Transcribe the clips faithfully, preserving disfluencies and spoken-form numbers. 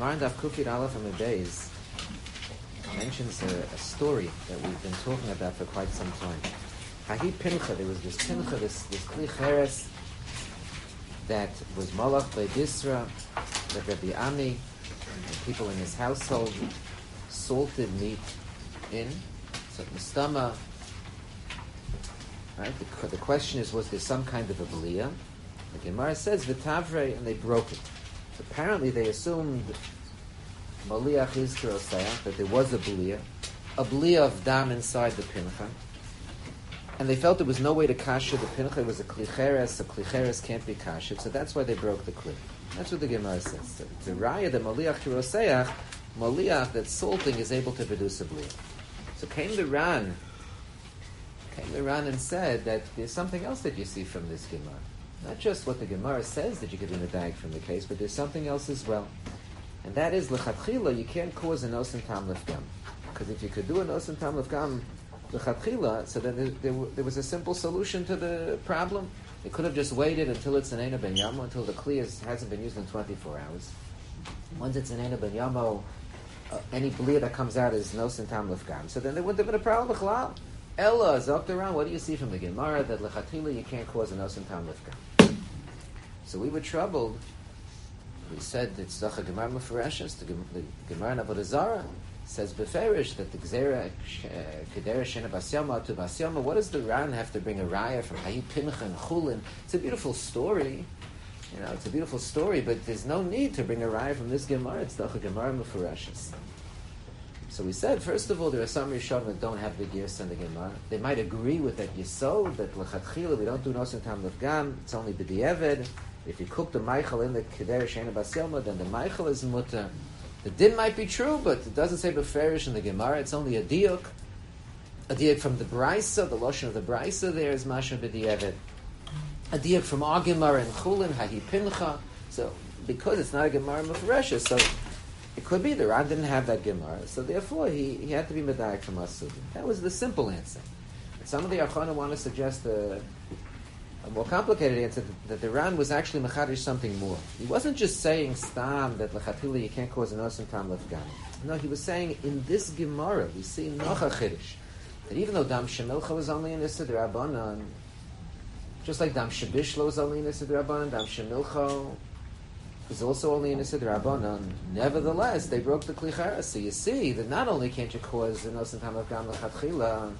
Gemara Daf Kufid Aleph Amud Beis mentions a, a story that we've been talking about for quite some time. Hahi Pincha, there was this Pincha, this this Kli Cheres that was Malach by Disra, that Rabbi Ami and people in his household salted meat in, so Mistama. Right? The, the question is, was there some kind of a B'liya? The Gemara says V'tavre, and they broke it. So apparently they assumed Maliach Yizkir Osayach, that there was a B'liya, a B'liya of dam inside the Pincha, and they felt there was no way to kasha the Pincha. It was a Klicheres, a Klicheres can't be kasha, so that's why they broke the Kli. That's what the Gemara says. So the Raya, the Maliach Kirosayach, Maliach, that salting is able to produce a B'liya. So came the Ran, came the Ran and said that there's something else that you see from this Gemara. Not just what the Gemara says that you could be medag from the case, but there's something else as well. And that is, l'chatchila, you can't cause an osin tam lefgam. Because if you could do an osin tam lefgam l'chatchila, so then there, there, there was a simple solution to the problem. They could have just waited until it's an Eina ben Yamo, until the Kli is, hasn't been used in twenty-four hours. Once it's an Eina ben Yamo, uh, any B'liya that comes out is no osin tam lefgam. So then there wouldn't have been a problem b'chalal. Ella, Zoktaran, what do you see from the Gemara? That l'chatchila, you can't cause an osin tam lefgam. So we were troubled. We said it's the Gemara Mefereshes, the Gemara in Avodah Zarah says beferish that the Gzera Kedera Shena Basyama to Basyama. What does the Ran have to bring a raya from Hayi Pincha and Chulin? It's a beautiful story, you know. It's a beautiful story, but there's no need to bring a raya from this Gemara. It's the Gemara Mefereshes. So we said, first of all, there are some Rishonim that don't have the Girs and the Gemara. They might agree with that Yisod, that L'chatchila, we don't do Nosin Tam Lefgam, it's only B'di'eved. If you cook the Meichel in the Keder Shena Basyama, then the Meichel is Mutter. The Din might be true, but it doesn't say Beferish in the Gemara, it's only a Diuk. A Diuk from the Braisa, the Lashon of the Braisa there is Masha B'di'eved. A Diuk from our Gemara in Chulin, Hahi Pincha. So, because it's not a Gemara Mefereshes, so it could be the Ran didn't have that Gemara, so therefore he, he had to be medayek from us. That was the simple answer. But some of the Achronim want to suggest a, a more complicated answer, that, that the Ran was actually mechadish something more. He wasn't just saying stam that lechatila you can't cause an osim tam lefgam. No, he was saying in this Gemara we see nocha chiddush, that even though dam shemilcha was only in Issa d'Rabbanan, just like dam shebishlo was only in Issa d'Rabbanan, dam shemilcha is also only in Issa d'Rabbanan. Nevertheless, they broke the Kli Cheres. So you see that not only can't you cause an osin tam lefgam l'chatchila,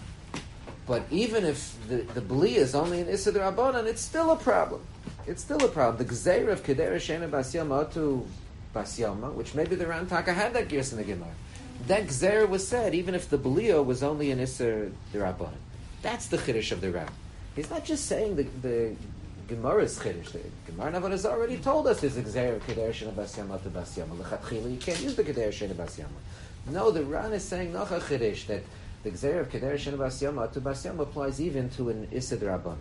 but even if the, the B'liya is only in Issa d'Rabbanan, it's still a problem. It's still a problem. The Gzeira of Kedera Shena Basyama to Basyama, which maybe the Ran Taka had that gears in the Gemara. That Gzeira was said even if the B'liya was only in Issa d'Rabbanan. That's the Chiddush of the Ran. He's not just saying the, the Gemara's Chiddush. The Gemara in Avodah Zarah already told us there's a Gzeira of Kedera Shena Basyama to Basyama. L'chatchila, you can't use the Kedera Shena Basyama. No, the Ran is saying Nocha Chiddush, that the Gzeira of Kedera Shena Basyama to Basyama applies even to an Issa d'Rabbanan.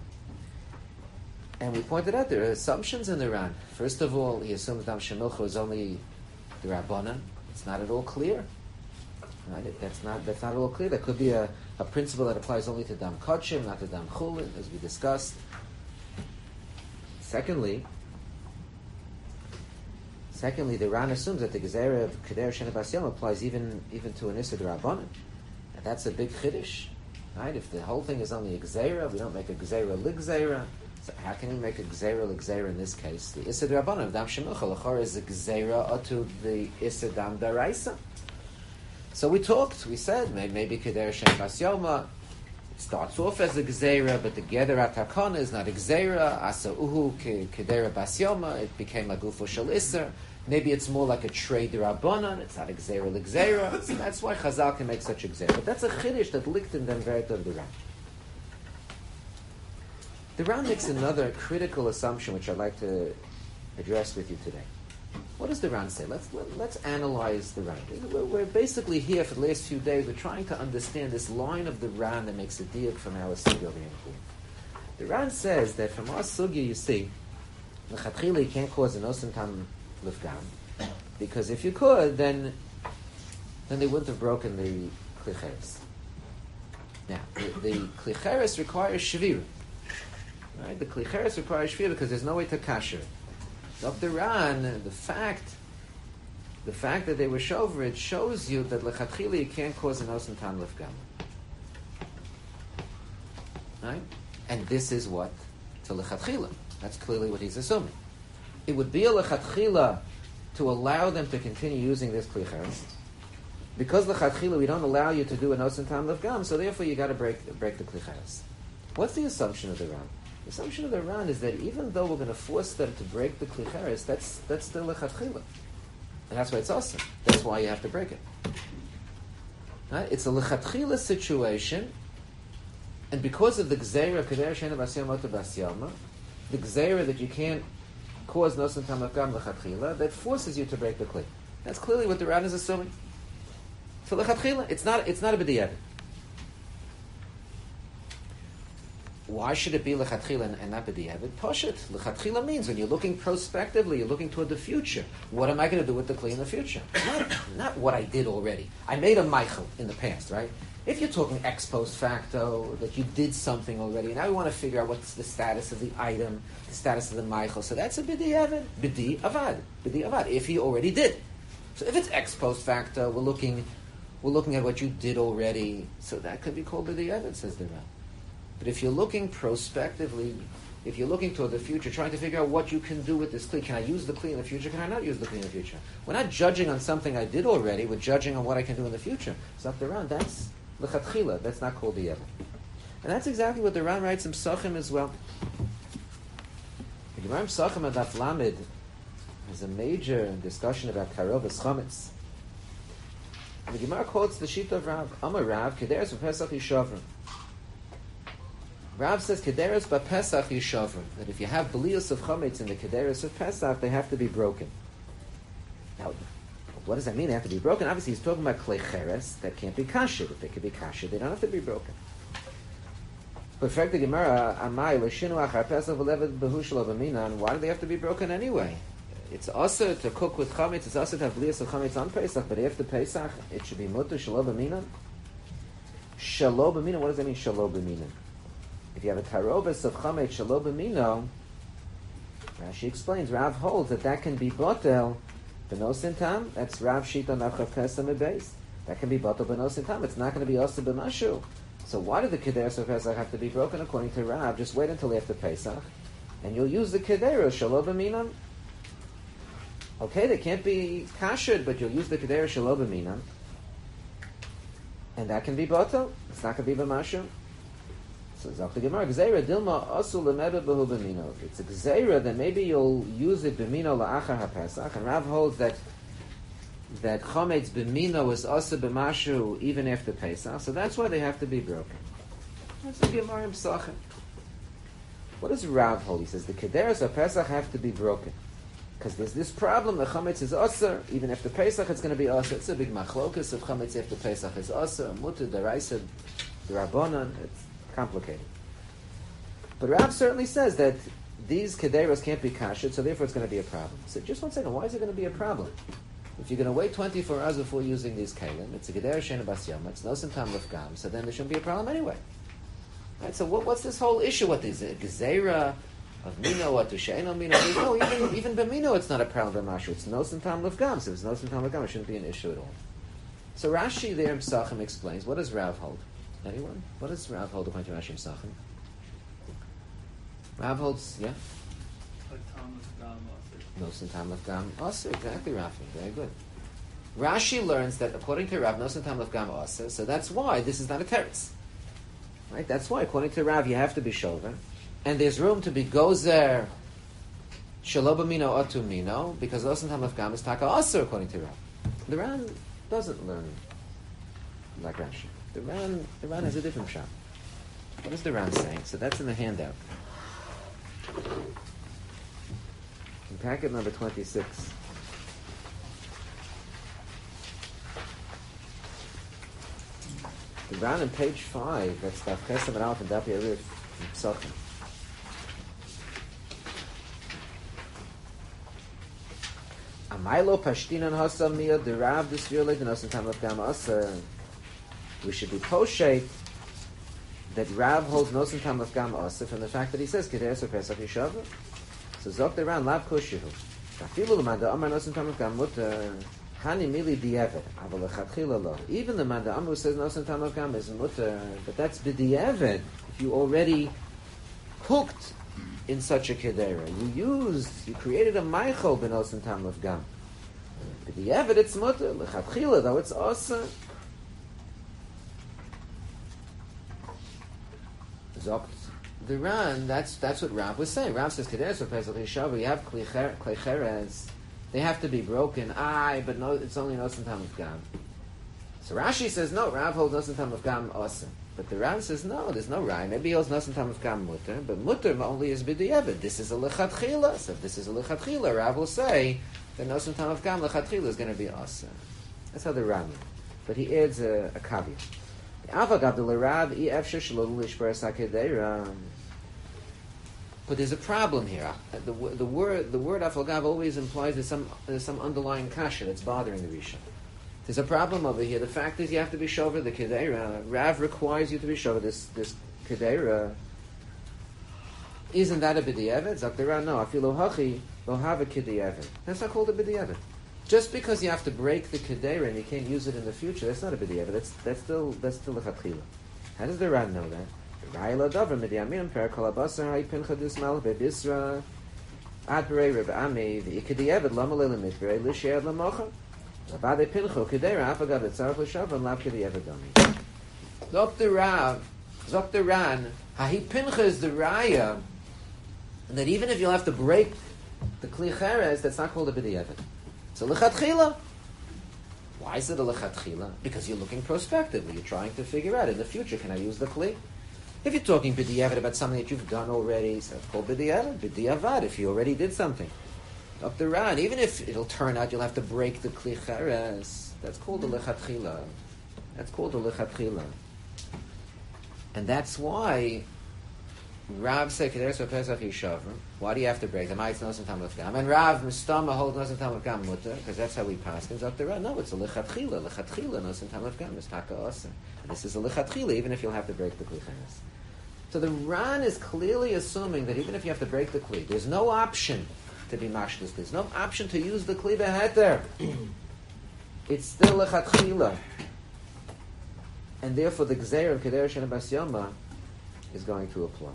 And we pointed out there are assumptions in the Ran. First of all, he assumes Dam Shemilcha is only the Rabbanan. It's not at all clear. Right? That's not that's not at all clear. There could be a, a principle that applies only to Dam Kodshim, not to Dam Chulin, as we discussed. Secondly, secondly, the Ran assumes that the Gzeira of Kedera Shena Basyama applies even even to an Issa d'Rabbanan. And that's a big chiddush, right? If the whole thing is only a gzeira, we don't make a gzeira ligzeira. So how can we make a gzeira ligzeira in this case? The issa d'Rabbanan of dam shemilcha l'chor is a gzeira to the issa dam daraisa. So we talked. We said maybe, maybe kedera shem basyoma. It starts off as a gzeira, but the gedera takana is not a gzeira. Asa uhu kedera basyoma. It became a gufo shel issa. Maybe it's more like a trade d'Rabbanan. It's not a gzeira l'gzeira. So that's why Chazal can make such a gzeira. But that's a chiddush that liegt in them verit of the Ran. The Ran makes another critical assumption which I'd like to address with you today. What does the Ran say? Let's let, let's analyze the Ran. We're, we're basically here for the last few days. We're trying to understand this line of the Ran that makes a diuk from our sugya over here. The Ran says that from our sugya, you see, l'chatchila you can't cause an osin tam lefgam, because if you could, then then they wouldn't have broken the Kli Cheres. Now, the, the Kli Cheres requires shvira. Right? The Kli Cheres requires shvira because there's no way to kasher. Doctor Ran, the fact the fact that they were shover, it shows you that lechatchila you can't cause an osen tam lefgam. Right? And this is what? To lechatchila. That's clearly what he's assuming. It would be a lechatchila to allow them to continue using this kli cheres. Because lechatchila we don't allow you to do an osen tam lefgam, so therefore you got to break break the kli cheres. What's the assumption of the Ran? The assumption of the Ran is that even though we're going to force them to break the kli cheres, that's that's still lechatchila, and that's why it's awesome. That's why you have to break it. Right? It's a lechatchila situation, and because of the gzeira keder shena basyamot basyama, the gzeira that you can't cause nosen tam lefgam lechatchila, that forces you to break the kli. That's clearly what the Ran is assuming. So lechatchila, it's not it's not a b'diavad. Why should it be lechatchila and, and not b'diavad? Poshet. Lechatchila means when you're looking prospectively, you're looking toward the future. What am I going to do with the kli in the future? Not, not what I did already. I made a meichel in the past, right? If you're talking ex post facto, that you did something already, now we want to figure out what's the status of the item, the status of the meichel. So that's a b'diavad. B'diavad. B'diavad. If he already did. So if it's ex post facto, we're looking, we're looking at what you did already. So that could be called b'diavad, says the Ran. But if you're looking prospectively, if you're looking toward the future, trying to figure out what you can do with this kli, can I use the kli in the future? Can I not use the kli in the future? We're not judging on something I did already. We're judging on what I can do in the future. So the Ran, that's lechatchila. That's not called b'diavad. And that's exactly what the Ran writes in Psachim as well. The Gemara in Psachim and Daf Lamed has a major discussion about karovas chametz. The Gemara quotes the Shita of Rav. Amar Rav, kederes v'pesach yishavrim. Rav says kederes b'Pesach yishavrim, that if you have belius of chametz in the kederes of Pesach, they have to be broken. Now, what does that mean? They have to be broken. Obviously, he's talking about klei cheres that can't be kashed. If they can be kashed, they don't have to be broken. But fact the Gemara, amai l'shinu achar Pesach v'levet behushel avaminan. Why do they have to be broken anyway? It's also to cook with chametz. It's also to have belius of chametz on Pesach, but after Pesach, it should be mutter shelo b'minan. Shelo b'minan. What does that mean? Shelo b'minan. If you have a tarobas of chametz shelo b'mino, Rashi explains, Rav holds that that can be botel b'nosin tam. That's Rav shita nafchav pesach mebeis. That can be botel b'nosin tam. It's not going to be also b'mashu. So why do the kederos of Pesach have to be broken according to Rav? Just wait until after Pesach, and you'll use the kederos shelo b'minan. Okay, they can't be kashed, but you'll use the kederos shelo b'minan, and that can be botel. It's not going to be b'mashu. So Zok the Gemara, Gzeira Dilma Asul Lemeba Behu B'mino. It's a Gzeira that maybe you'll use it B'mino La'achar HaPesach, and Rav holds that that Chometz B'mino is also B'mashu even after Pesach, so that's why they have to be broken. That's the Gemara in Psachim. What does Rav hold? He says the Kederos of Pesach have to be broken. Because there's this problem, the Chometz is Osir, even after Pesach it's going to be Osir. It's a big machlokus if Chometz after Pesach is Osir, Mutter, Deraisa, Rabbanan, it's complicated. But Rav certainly says that these kederos can't be kashed, so therefore it's going to be a problem. So just one second, why is it going to be a problem? If you're going to wait twenty-four hours before using these kalim, it's a keder shena basyama, it's no tam lefgam, so then there shouldn't be a problem anyway. Right? So what, what's this whole issue? What is it? Gezerah of mino, what to sheino mino? No, even even b'mino it's not a problem b'mashu. It's no tam lefgam, so if it's no tam lefgam, it shouldn't be an issue at all. So Rashi there in Psachim explains, what does Rav hold? Anyone? What does Rav hold according to Rashi Psachim? Rav holds, yeah? Nosen tam lefgam aser. Exactly, Rafi. Very good. Rashi learns that according to Rav, nosen tam lefgam aser, so that's why this is not a teretz. Right? That's why, according to Rav, you have to be shover. And there's room to be gozer shelo b'mino otu mino, because nosen tam lefgam is taka aser according to Rav. The Ran doesn't learn like Rashi. The Ran, the Ran has a different shot. What is the Ran saying? So that's in the handout. In packet number twenty-six. The Ran on page five, that's Daf Chesam and Alf and Daf Yerif in Psachim. Amailo pashtinan hasam miyah derav disvirle denosan tam lefgam aser. We should be poshet that Rav holds nosen tam lefgam aser from the fact that he says kederes pesach yishavah. So zok the Ran lav koshihu. Afilu l'manda amar nosen tam lefgam mutter. Hani mili di'evet, aval lechatchila lo. Even the man, the Amru says nosan tam of gam is mutter, but that's b'di'evet. If you already cooked in such a kedera, you used, you created a maichol b'nosan tam of gam. B'di'evet it's mutter, lechatchila though it's asa. Zokt the Ran, that's that's what Rav was saying. Rav says kedera so pesach yishav. You have klei cheres. They have to be broken. Aye, but no, it's only nosan tam of gam. So Rashi says no. Rav holds nosan tam of gam also. But the Ran says no. There's no Rai. Maybe he holds nosan tam of gam mutter, but mutter only is b'di'evet. This is a lechatchila. So if this is a lechatchila, Rav will say that nosan tam of gam lechatchila is going to be asa. That's how the Ran. But he adds a, a caveat. But there's a problem here. The, the word the word afalgav always implies there's some there's some underlying kasha that's bothering the Rishon. There's a problem over here. The fact is you have to be shover the kedera. Rav requires you to be shover this this kedera. Isn't that a b'di'evet? Zakdera, no. Afilu hachi lo have a kedera. That's not called a b'di'evet. Just because you have to break the kedera and you can't use it in the future, that's not a b'di'evet. That's that's still that's still a chatchila. How does the Ran know that? Ra'ila davar midiyamim per kol abasar hay pincha dismal bebisra ad berei reb ami v'ikedi'evet lama le'lemit berei l'she'ad l'mocha v'avadei pincha kedera afagav etzarach l'shav and lav kedi'evet dami. Zok the Rav, Zok the Ran, hahi pincha is the raya, and that even if you'll have to break the kli cheres, that's not called a b'di'evet. It's a lechatchila. Why is it a lechatchila? Because you're looking prospectively. You're trying to figure out in the future, can I use the kli? If you're talking b'di'evet about something that you've done already, so it's called b'di'evet, b'di'avad, if you already did something. Up the Ran, even if it'll turn out you'll have to break the kli cheres, that's called a lechatchila. That's called a lechatchila. And that's why Rav said, Kederes v'Pesach Yishavim. Why do you have to break them? It's nosan tam of gam. And Rav Mistama holds nosan tam of gam mutter, because that's how we pass things up the Rav. No, it's a lichatchila. Lichatchila nosan tam of gam is taka asa. This is a lichatchila, even if you'll have to break the kli cheres. So the Ran is clearly assuming that even if you have to break the kli, there's no option to be mashlis. There's no option to use the kli beheter. It's still lichatchila. And therefore the gzeir of Kederes Shena Bas Yoma is going to apply.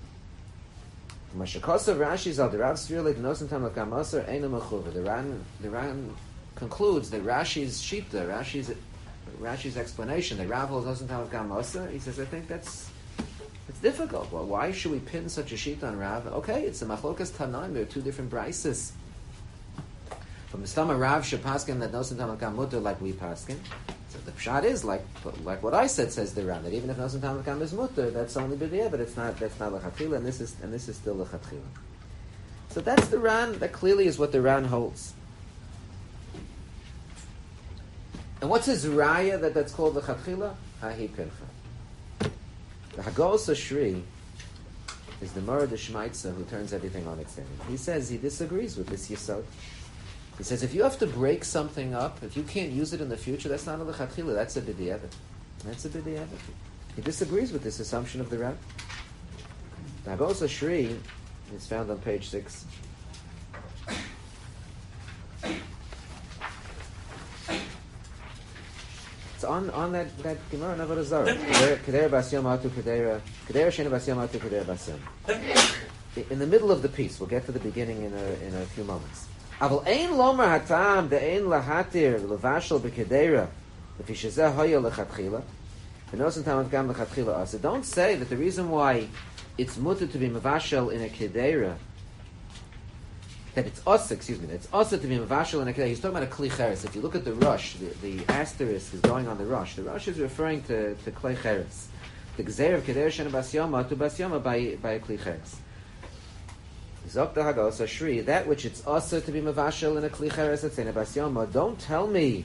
Mashakosav Rashi zal the Rav Svirlik nosan tam of gam aser eina mechuva. The Ran the Ran concludes that Rashi's shita, Rashi's Rashi's explanation that Rav holds nosan tam of gam aser. He says, I think that's it's difficult. Well, why should we pin such a shita on Rav? Okay, it's a machlokas tanaim. There are two different brises. From the Stama Rav shepaskin that nosan tam of gam mutter like we paskin. So the pshat is like like what I said says the Ran, that even if nosan tam of gam is mutter, that's only b'di'evet, but it's not that's not lechatchila, and this is and this is still lechatchila. So that's the Ran. That clearly is what the Ran holds. And what's his raya that that's called lechatchila? Hahi pincha. The Hagos Ashri is the Murad Shmaitza who turns everything on its head. He says he disagrees with this yesod. He says if you have to break something up, if you can't use it in the future, that's not a lechatchila, that's a b'di'evet. That's a b'di'evet. He disagrees with this assumption of the Ran. The Hagos Ashri is found on page six. It's on, on that, that Gemara in Avodah Zarah. Kedera bas yom atu kedera, kedera shena bas yom atu kedera bas yom. In the middle of the piece, we'll get to the beginning in a, in a few moments. Aval ein lomer hatam de'ein lahatir levashel b'kedera lefi shezeh hoya lechatchila v'nosan tam of gam lechatchila asa. Don't say that the reason why it's mutter to be mevashel in a kedera, that it's asa, excuse me, that it's asa to be mevashel in a kedera. He's talking about a kli cheres. If you look at the rush, the, the asterisk is going on the rush. The rush is referring to, to kli cheres. The gzeir of kedera shena bas yoma to bas yoma by, by a kli cheres. Zok the Hagos Ashri, that which it's asa to be mevashel in a kli cheres that's in a bas yoma, don't tell me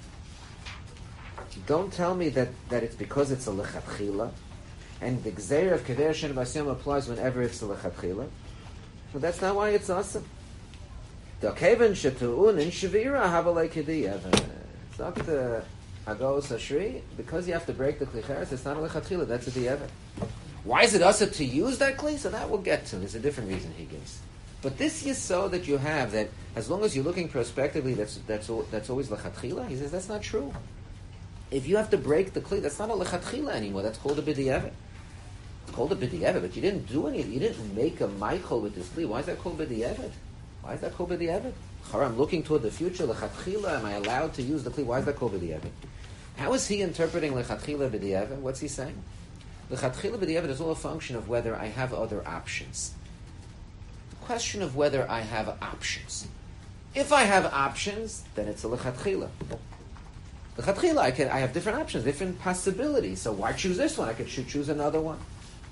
don't tell me that, that it's because it's a lechatchila, and the gzeir of kedera shena bas yoma applies whenever it's a lechatchila. Well, that's not why it's asa. The kaven shetuun in shavira havalei kediyah. Zok the Hagos Ashri, because you have to break the kli cheres, it's not a lechatchila, that's a di'evet. Why is it also to use that kli? So that we'll get to. There's a different reason he gives. But this yisod that you have, that as long as you're looking prospectively, that's that's that's always lechatchila. He says that's not true. If you have to break the kli, that's not a lechatchila anymore. That's called a b'di'evet. It's called a b'di'evet, but you didn't do any. You didn't make a meichel with this kli. Why is that called b'di'evet? Why is that called b'di'evet? I'm looking toward the future. Lechatchila, am I allowed to use the kli? Why is that called b'di'evet? How is he interpreting lechatchila b'di'evet? What's he saying? Lechatchila b'di'evet is all a function of whether I have other options. The question of whether I have options. If I have options, then it's a lechatchila. Lechatchila, I can I have different options, different possibilities. So why choose this one? I could choose another one.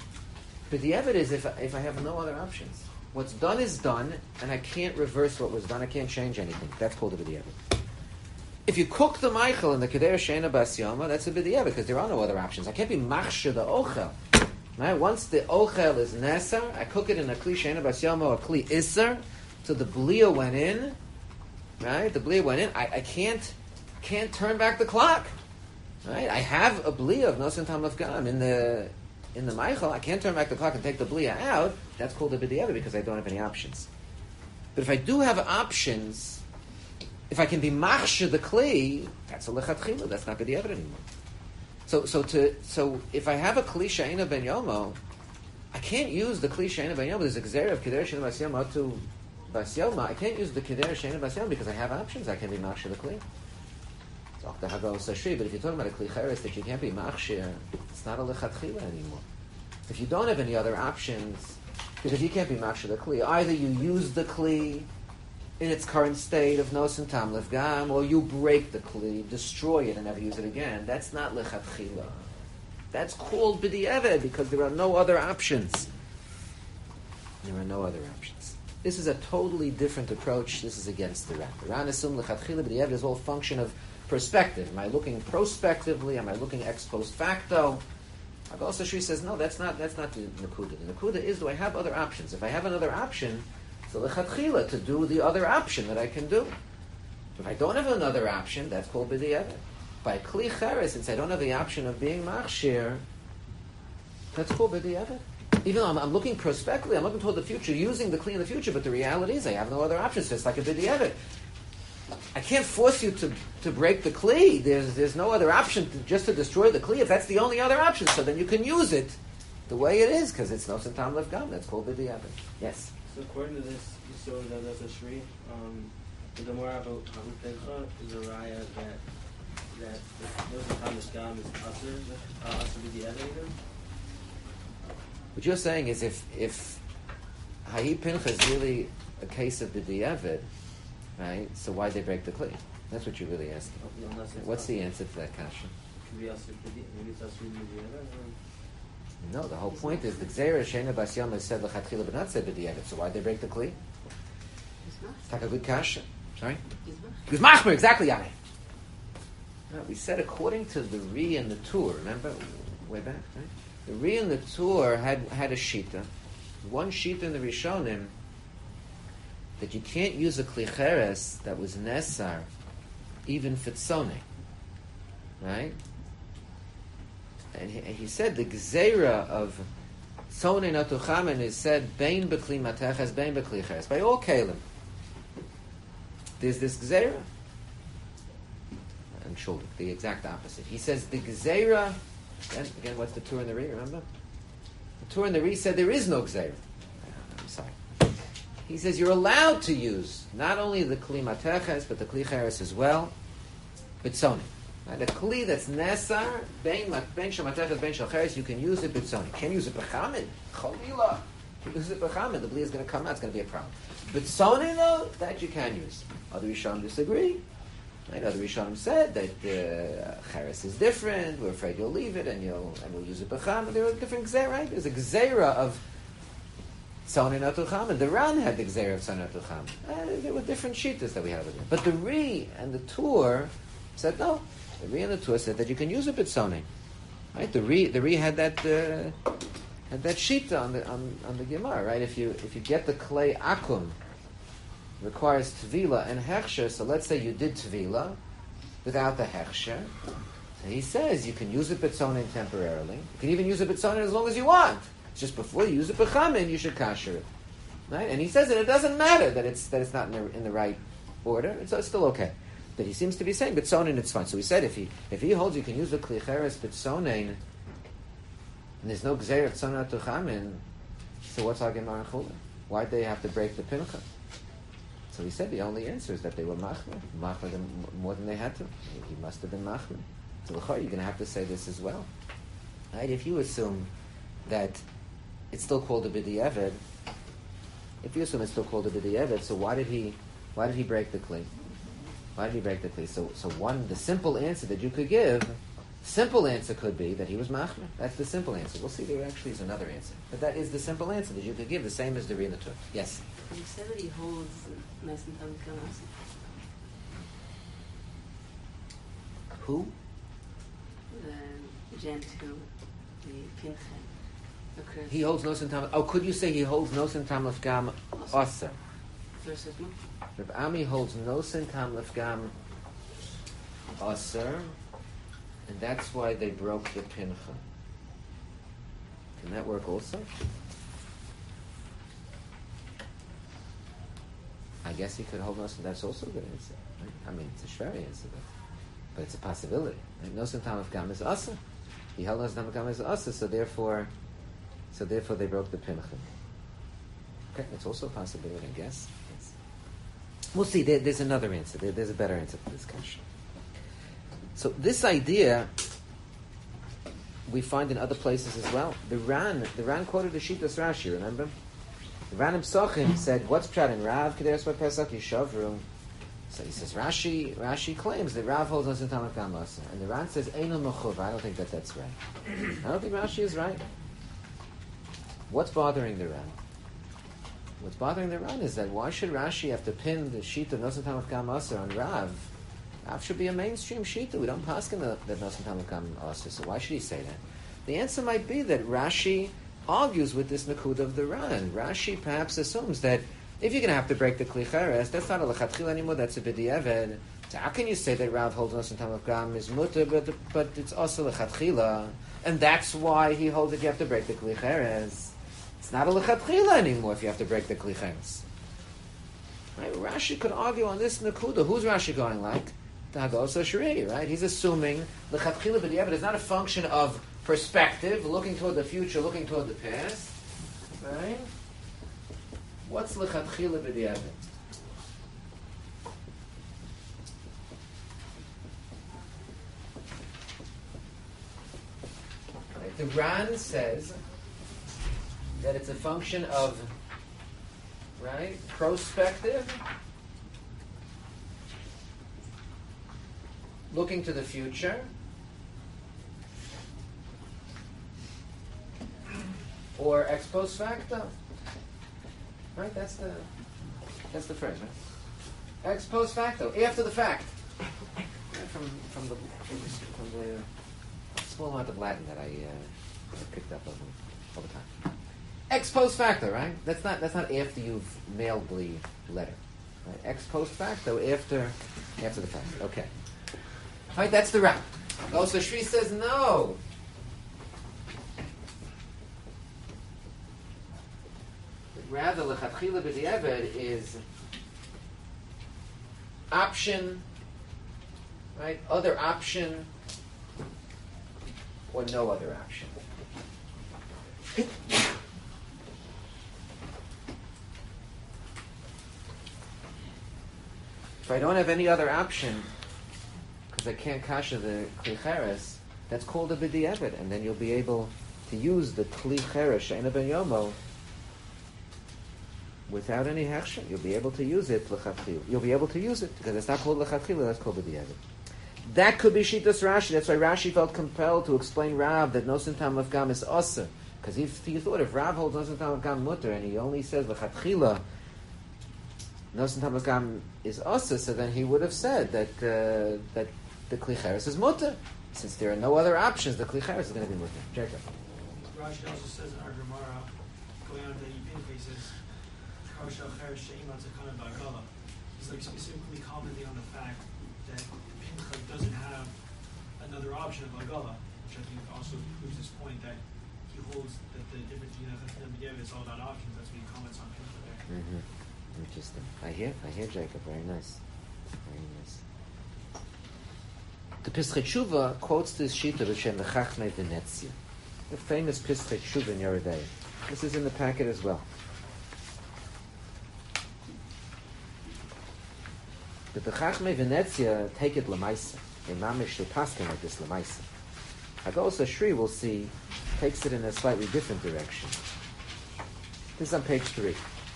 But the evidence is if if I have no other options. What's done is done, and I can't reverse what was done. I can't change anything. That's called a b'di'evet. If you cook the meichel in the keder she'ena bas yoma, that's a b'di'evet because there are no other options. I can't be machshir the ochel. Right? Once the ochel is nesar, I cook it in a kli she'ena bas yoma or a kli iser, so the blia went in. Right? The blia went in. I, I can't can't turn back the clock. Right? I have a blia of nosen tam of gam in the in the meichel. I can't turn back the clock and take the blia out. That's called a b'di'evet because I don't have any options. But if I do have options, if I can be machshir the kli, that's a lechatchila. That's not b'di'evet anymore. So, so to so if I have a kli she'ena ben yomo, I can't use the kli she'ena ben yomo. There's a gzera of keder she'ena bas yoma to bas yoma. I can't use the keder she'ena bas yoma because I have options. I can be machshir the kli. But if you're talking about a kli cheres that you can't be machshir, it's not a lechatchila anymore. If you don't have any other options, because you can't be machshir the kli, either you use the kli in its current state of nosen tam lefgam, or you break the kli, destroy it, and never use it again. That's not lechatchila. That's called b'di'evet because there are no other options. There are no other options. This is a totally different approach. This is against the Ran. The Ran assumes lechatchila b'di'evet is all a function of perspective. Am I looking prospectively? Am I looking ex post facto? Agal Sashri says, no, that's not that's not the Nakuda. The Nakuda is, do I have other options? If I have another option, so lechatchila to do the other option that I can do. If I don't have another option, that's called b'di'evet. By kli cheres, since I don't have the option of being machshir, that's called b'di'evet. Even though I'm, I'm looking prospectively, I'm looking toward the future, using the kli in the future, but the reality is I have no other options, so it's like a b'di'evet. I can't force you to, to break the kli. There's there's no other option to, just to destroy the kli if that's the only other option. So then you can use it the way it is because it's no tam lev gam. That's called b'di'evet. Yes. So according to this, you saw that that's a shri. Um, the Gemara about Hahu Pincha is a raya that that no tam lev gam is usher uh, usher b'di'evet. What you're saying is if if Hahi Pincha is really a case of b'di'evet, right? So why they break the kli? That's what you're really asking. No, no, What's the answer to that question? Maybe it's usher b'di'evet. No, the whole point is the Gzeira She'ena Bas Yoma said l'chatchila but not said b'di'evet. So why'd they break the kli? It's like a good kasha. Sorry? He was machmer, exactly, Yanni. No, we said according to the Ri and the Tur, remember? Way back, right? The Ri and the Tur had, had a shita. One shita in the Rishonim that you can't use a kli cheres that was nesar even fitzone. Right? And he, he said the gzeira of Sonei Natuchamen is said bein bekli mateches, bein bekli cheres, by all kalim. There's this gzeira and shuldik, the exact opposite. He says the gzeira. Again, again, what's the Tur and the Ri? Remember, the Tur and the Ri said there is no gzeira. I'm sorry. He says you're allowed to use not only the kli mateches but the kli cheres as well, bitzoni. Right? The kli that's nesar, bein bein shemateches, bein shalcheres, you can use it bitzoni. Can't use it b'chamin, cholila. You use it b'chamin, the bli is going to come out. It's going to be a problem. Bitzoni though, that you can use. Other Rishonim disagree. Right? Other Rishonim said that uh, cheres is different. We're afraid you'll leave it and you'll and we'll use it b'chamin. There are different gzeira. Right? There's a gzeira of Sonei Natuchamen. The Ran had the gzeira of Sonei Natuchamen. Uh, there were different shittas that we had over there. But the Ri and the Tur said no. The Ri and the Tur said that you can use a bitzoni. Right? The Ri, the Ri had that uh, had that shita on the on, on the Gemara. Right? If you if you get the clay akum, requires tvila and hechsher. So let's say you did tvila without the hechsher. And he says you can use a bitzoni temporarily. You can even use a bitzoni as long as you want. It's just before you use a bechamin, you should kasher it. right? And he says that it doesn't matter that it's that it's not in the, in the right order. It's, it's still okay. But he seems to be saying bitzonin, it's fine. So he said if he if he holds you can use the klicheres bitzonin, and there's no gzeir tzona tuchamin, so what's our gemara and chula? Why'd they have to break the pincha? So he said the only answer is that they were machmer, machmer them more than they had to. He must have been machmer. So l'chor, you're going to have to say this as well, right? If you assume that it's still called a b'di'evet, if you assume it's still called a b'di'evet, so why did he why did he break the kli? Why did he break the kli? So so one the simple answer that you could give, simple answer could be that he was machmer. That's the simple answer. We'll see there actually is another answer, but that is the simple answer that you could give, the same as the Rina took. Yes. You said that he holds nice and tam kamas. Who? The gent who the pincha occurs. He holds nos and tam. Oh, could you say he holds nos and tam lefgam aser? Versus no. Rav Ami holds nos and tam lefgam aser, and that's why they broke the pincha. Can that work also? I guess he could hold nos, and that's also a good answer. Right? I mean, it's a shveri answer, but, but it's a possibility. Right? Nos and tam lefgam is aser. He held nos and tam lefgam is aser, so therefore, so therefore they broke the pincha. Okay, it's also a possibility, I guess. Yes. We'll see. There, there's another answer. There, there's a better answer to this question. So this idea we find in other places as well. The Ran, the Ran quoted the Shitas Rashi. Remember, the Ran in Psachim said, "What's pshat in Rav? Kederes by Pesach Yishavru." So he says Rashi. Rashi claims that Rav holds us in Talmud Gamasa, and the Ran says Eino Mechuv. I don't think that that's right. I don't think Rashi is right. What's bothering the Ran? What's bothering the Ran is that why should Rashi have to pin the sheet of Nosan Talmud Gamasa on Rav? Rav should be a mainstream shita. We don't paskin that that Nosan Talmud Gamasa. So why should he say that? The answer might be that Rashi argues with this nakuda of the Ran. Rashi perhaps assumes that if you're going to have to break the kli cheres, that's not a lechatchila anymore. That's a b'di'eved. So how can you say that Rav holds Nosan Talmud Gam is mutter, but but it's also lechatchila, and that's why he holds that you have to break the kli cheres. It's not a lechatchila anymore if you have to break the kli cheres. Right? Rashi could argue on this nakuda. Who's Rashi going like? The Hagos Shri, right? He's assuming lechatchila b'di'eved is not a function of perspective, looking toward the future, looking toward the past, right? What's lechatchila b'di'eved? Right. The Ran says that it's a function of, right, prospective, looking to the future, or ex post facto. Right? That's the that's the phrase, right? Ex post facto, after the fact. Right? From from the from the small amount of Latin that I uh, picked up over, all the time. Ex post facto, right? That's not that's not after you've mailed the letter. Right? Ex post facto, after after the fact. Okay. Right, that's the Ran. Also, Shri says no. Rather, lechatchila b'di'eved is option, right? Other option, or no other option. If I don't have any other option, because I can't kasha the kli cheres, that's called a b'di'eved, and then you'll be able to use the kli cheres she'ena ben yomo without any hechsher. You'll be able to use it lechatchila. You'll be able to use it because it's not called lechatchila. That's called b'di'eved. That could be shitas Rashi. That's why Rashi felt compelled to explain Rav that nosen tam lefgam is aser, because he, he thought if Rav holds nosen tam lefgam mutter and he only says lechatchila nosen tam lefgam is aser, so then he would have said that uh, that the kli cheres is mutter. Since there are no other options, the kli cheres is going to be mutter. Jacob. Rashi also says in our Gemara, going on to the Yipin cases, He's like specifically commenting on the fact that Pincha doesn't have another option of Agala, which I think also proves his point that he holds that the difference between Lechatchila and B'diavad is all about options. That's what he comments on Pincha there. Mm-hmm. Interesting. I hear, I hear, Jacob. Very nice. Very nice. The Pischei Tshuva quotes this shita b'shem the Chachmei Venezia, the famous Pischei Tshuva in Yoreh De'ah. This is in the packet as well. But the Chachmei Venezia take it lemaisa. They mamish, they paskin like this lemaisa. Hagol Shri, we'll see, takes it in a slightly different direction. This is on page three.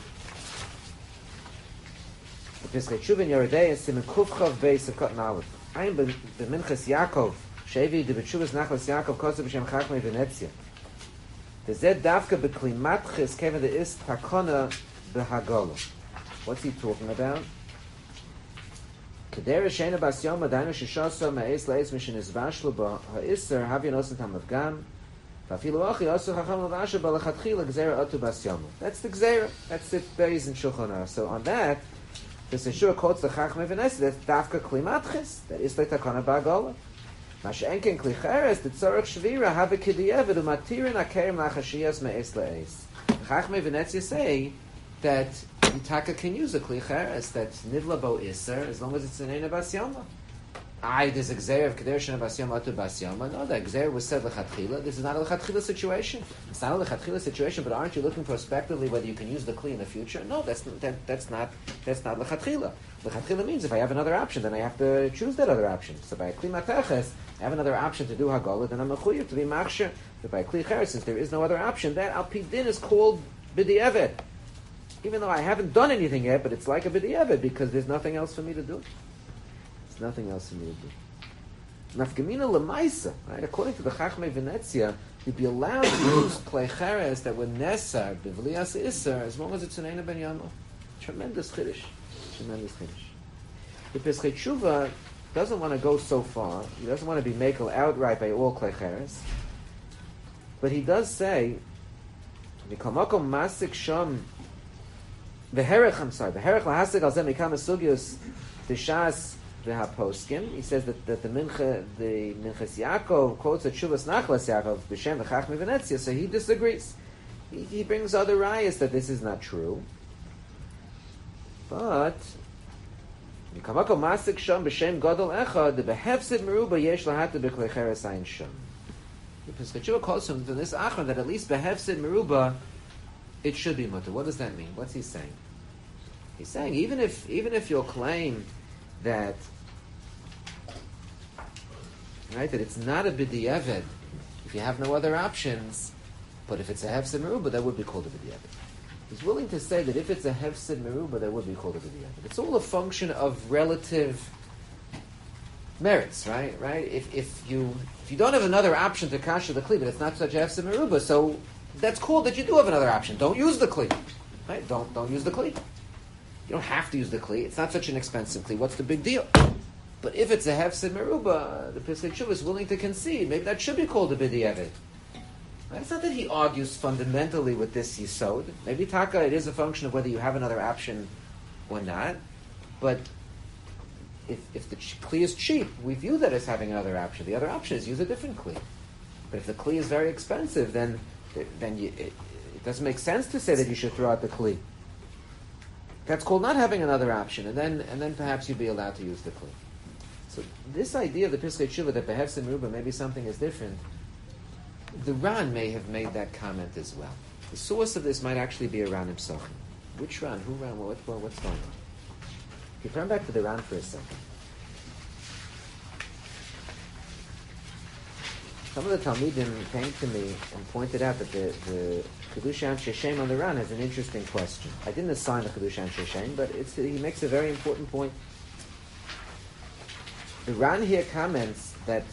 The Pischei Tshuva in Yoreh De'ah is Siman Kufchav Beis Sekot Nalef. Ein b'minchas Yaakov, Shevi de b'tshuvas nachlas Yaakov kosev b'shem Chachmei Venezia. The zed davka b'klimatchis kevin the is takona b'hagolo. What's he talking about? Kedera sheina bas yom adaynu shishasa ma'es la'es mishin izvashlu ba'ha'isser havyan osin tamav gam v'afilu achi osu chacham l'vasha b'lechatchila gzera otu bas yom. That's the gzera. That's the Beis in Shulchan Aruch. So on that, the Seshur quotes the Chachmei Venezia, that's Dafka Klimatchis, that is like Takana Ba'agola. Masha Enken Klicheres, the Tzorach Shvira, have a Kidievet, Umatirin Akerim Lachashiyas Me'es Le'es. The Chachmei Venezia say that Yitaka can use a Klicheres, that Nivla Bo Isser, as long as it's an Eina Bas Yoma. I, there's a Gzeir of Keder Shena Bas Yoma to Bas Yoma. No, the Gzeir was said L'chatchila. This is not a L'chatchila situation. It's not a L'chatchila situation, but aren't you looking prospectively whether you can use the Kli in the future? No, that's that, that's not that's not L'chatchila. L'chatchila means if I have another option, then I have to choose that other option. So by a Kli Mateches, I have another option to do Hagolah, then I'm a Chuyev to be Machsher. But by a Kli Cheres, since there is no other option, that Al Pi Din is called B'di'evet. Even though I haven't done anything yet, but it's like a B'di'evet because there's nothing else for me to do. Nothing else for me to do. Nafgamina lemaisa, right? According to the Chachmei Venezia, you'd be allowed to use kleicheres that were nesar b'vlias iser as long as it's an eina ben yama. Tremendous chiddush, tremendous chiddush. The Pischei Tshuva doesn't want to go so far. He doesn't want to be makel outright by all kleicheres, but he does say, "Mikamakom masik sham v'herech." I'm sorry, v'herech lahasik al zeh mikam sugyos d'shas. The Haposkim, he says that, that the Mincha, the Minchas Yaakov quotes a Tshuvas Nachlas Yaakov b'shem the Chachmei Venezia, so he disagrees. He, he brings other rayas that this is not true. But Mikavako Masik Sham b'shem Gadol Echad the Behefsid Meruba Yesh Lahata b'Kleicheres Ayin Sham. The Pischei Tshuva calls him to this Achron that at least Behefsid Meruba it should be mutter. What does that mean? What's he saying? He's saying even if even if you'll claim that right that it's not a b'di'evet if you have no other options, but if it's a hefsid meruba, that would be called a b'di'evet. He's willing to say that if it's a hefsid meruba, that would be called a b'di'evet. It's all a function of relative merits, right? Right? If if you if you don't have another option to kasha the kli, but it's not such a hefsid meruba, so that's cool that you do have another option. Don't use the kli, right? Don't don't use the kli. You don't have to use the kli. It's not such an expensive kli. What's the big deal? But if it's a hefsid meruba, the Pischei Tshuva is willing to concede. Maybe that should be called a b'di'evet. It's not that he argues fundamentally with this yisod. Maybe taka, it is a function of whether you have another option or not. But if if the kli is cheap, we view that as having another option. The other option is use a different kli. But if the kli is very expensive, then then you, it, it doesn't make sense to say that you should throw out the kli. That's called not having another option, and then and then perhaps you'd be allowed to use the kli. So this idea of the Pischei Tshuva that behefsid meruba maybe something is different, the Ran may have made that comment as well. The source of this might actually be a Ran Psachim. Which Ran? Who Ran? What, what, what's going on? If you turn back to the Ran for a second. Some of the Talmidim came to me and pointed out that the, the Kedusha Anshe Shem on the Ran has an interesting question. I didn't assign the Kedusha Anshe Shem, but it's, he makes a very important point. The Ran here comments that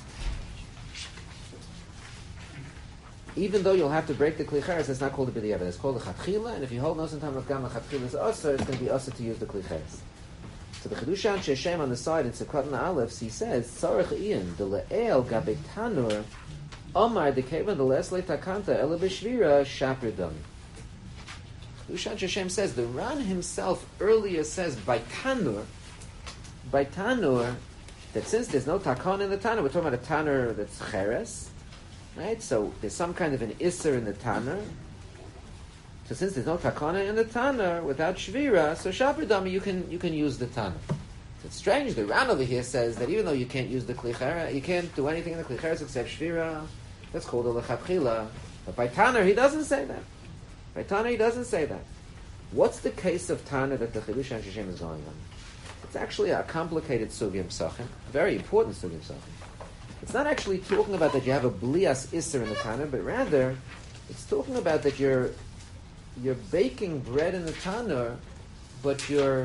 even though you'll have to break the Kli Cheres, it's not called a b'di'evet. It's called a Chatchila, and if you hold Nosan Tam of Gam, the Chatchila is Osir, it's going to be Osir to use the Kli Cheres. So the Kedusha Anshe Shem on the side in Sekot Aleph, he says, Tzarech Ian, the Le'el Gabek Tanur, Omar the Kevan the Lesle Takanta Ela B'Shvira Shaper Dami. Kedusha Anshe Shem says, the Ran himself earlier says, by Tanur, by Tanur, that since there's no takon in the tanur, we're talking about a tanur that's cheres, Right? So there's some kind of an isser in the Tanner. So since there's no takana in the Tanner without shvira, so shaper dami you can you can use the Tanner. It's strange. The Ran over here says that even though you can't use the klichera, you can't do anything in the klicheres except shvira. That's called a lechatchila. But by Tanner he doesn't say that. By Tanner he doesn't say that. What's the case of Tanner that the Chidush and Shishem is going on? It's actually a complicated sugya psachim, a very important sugya psachim. It's not actually talking about that you have a blias isser in the Tanner, but rather it's talking about that you're you're baking bread in the Tanner, but you're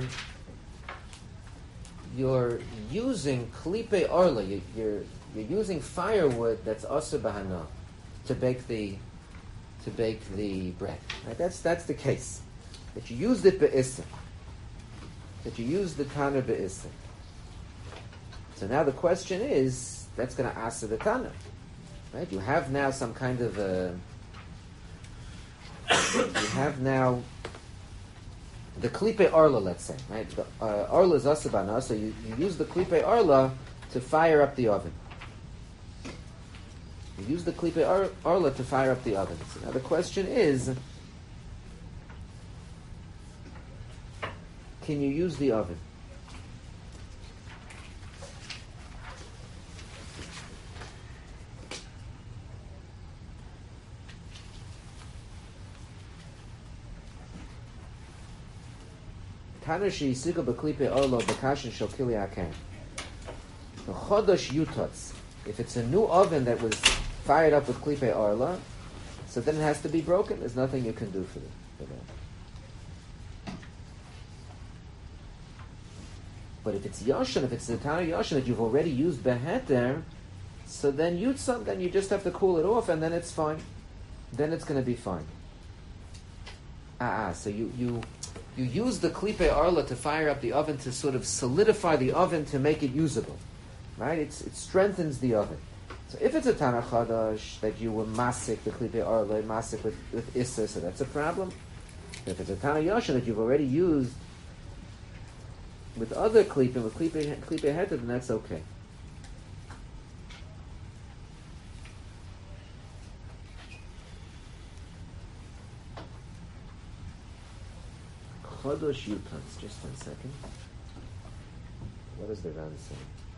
you're using klipe orla. You, you're you're using firewood that's also bahana to bake the to bake the bread. Right? That's that's the case. That you used it be'isser. That you use the Tanner be'isser. So now the question is, that's going to answer the Tanner. Right? You have now some kind of a... you have now the klipe arla, let's say. Right? The uh, arla is asabana, so you, you use the klipe arla to fire up the oven. You use the klipe ar- arla to fire up the oven. So now the question is, can you use the oven? Tanashi Siga Baklipe Orlo Bakashin Shokili Akan. The Chodosh Yutots. If it's a new oven that was fired up with Klipe Orla, so then it has to be broken. There's nothing you can do for, the, for that. But if it's Yoshin, if it's the Tana Yoshin that you've already used Beheter, so then Yutzam, then you just have to cool it off and then it's fine. Then it's going to be fine. Ah, ah, so you, you, you use the Klipe Arla to fire up the oven to sort of solidify the oven to make it usable. Right? It's, it strengthens the oven. So if it's a Tana Chadash that you were masik, the Klipe Arla, masik with, with Issa, so that's a problem. If it's a Tana Yoshin that you've already used with other Klipe, with Klipe, klipe Heter, then that's okay. Chodosh Yutans, just one second. What does the Ran say?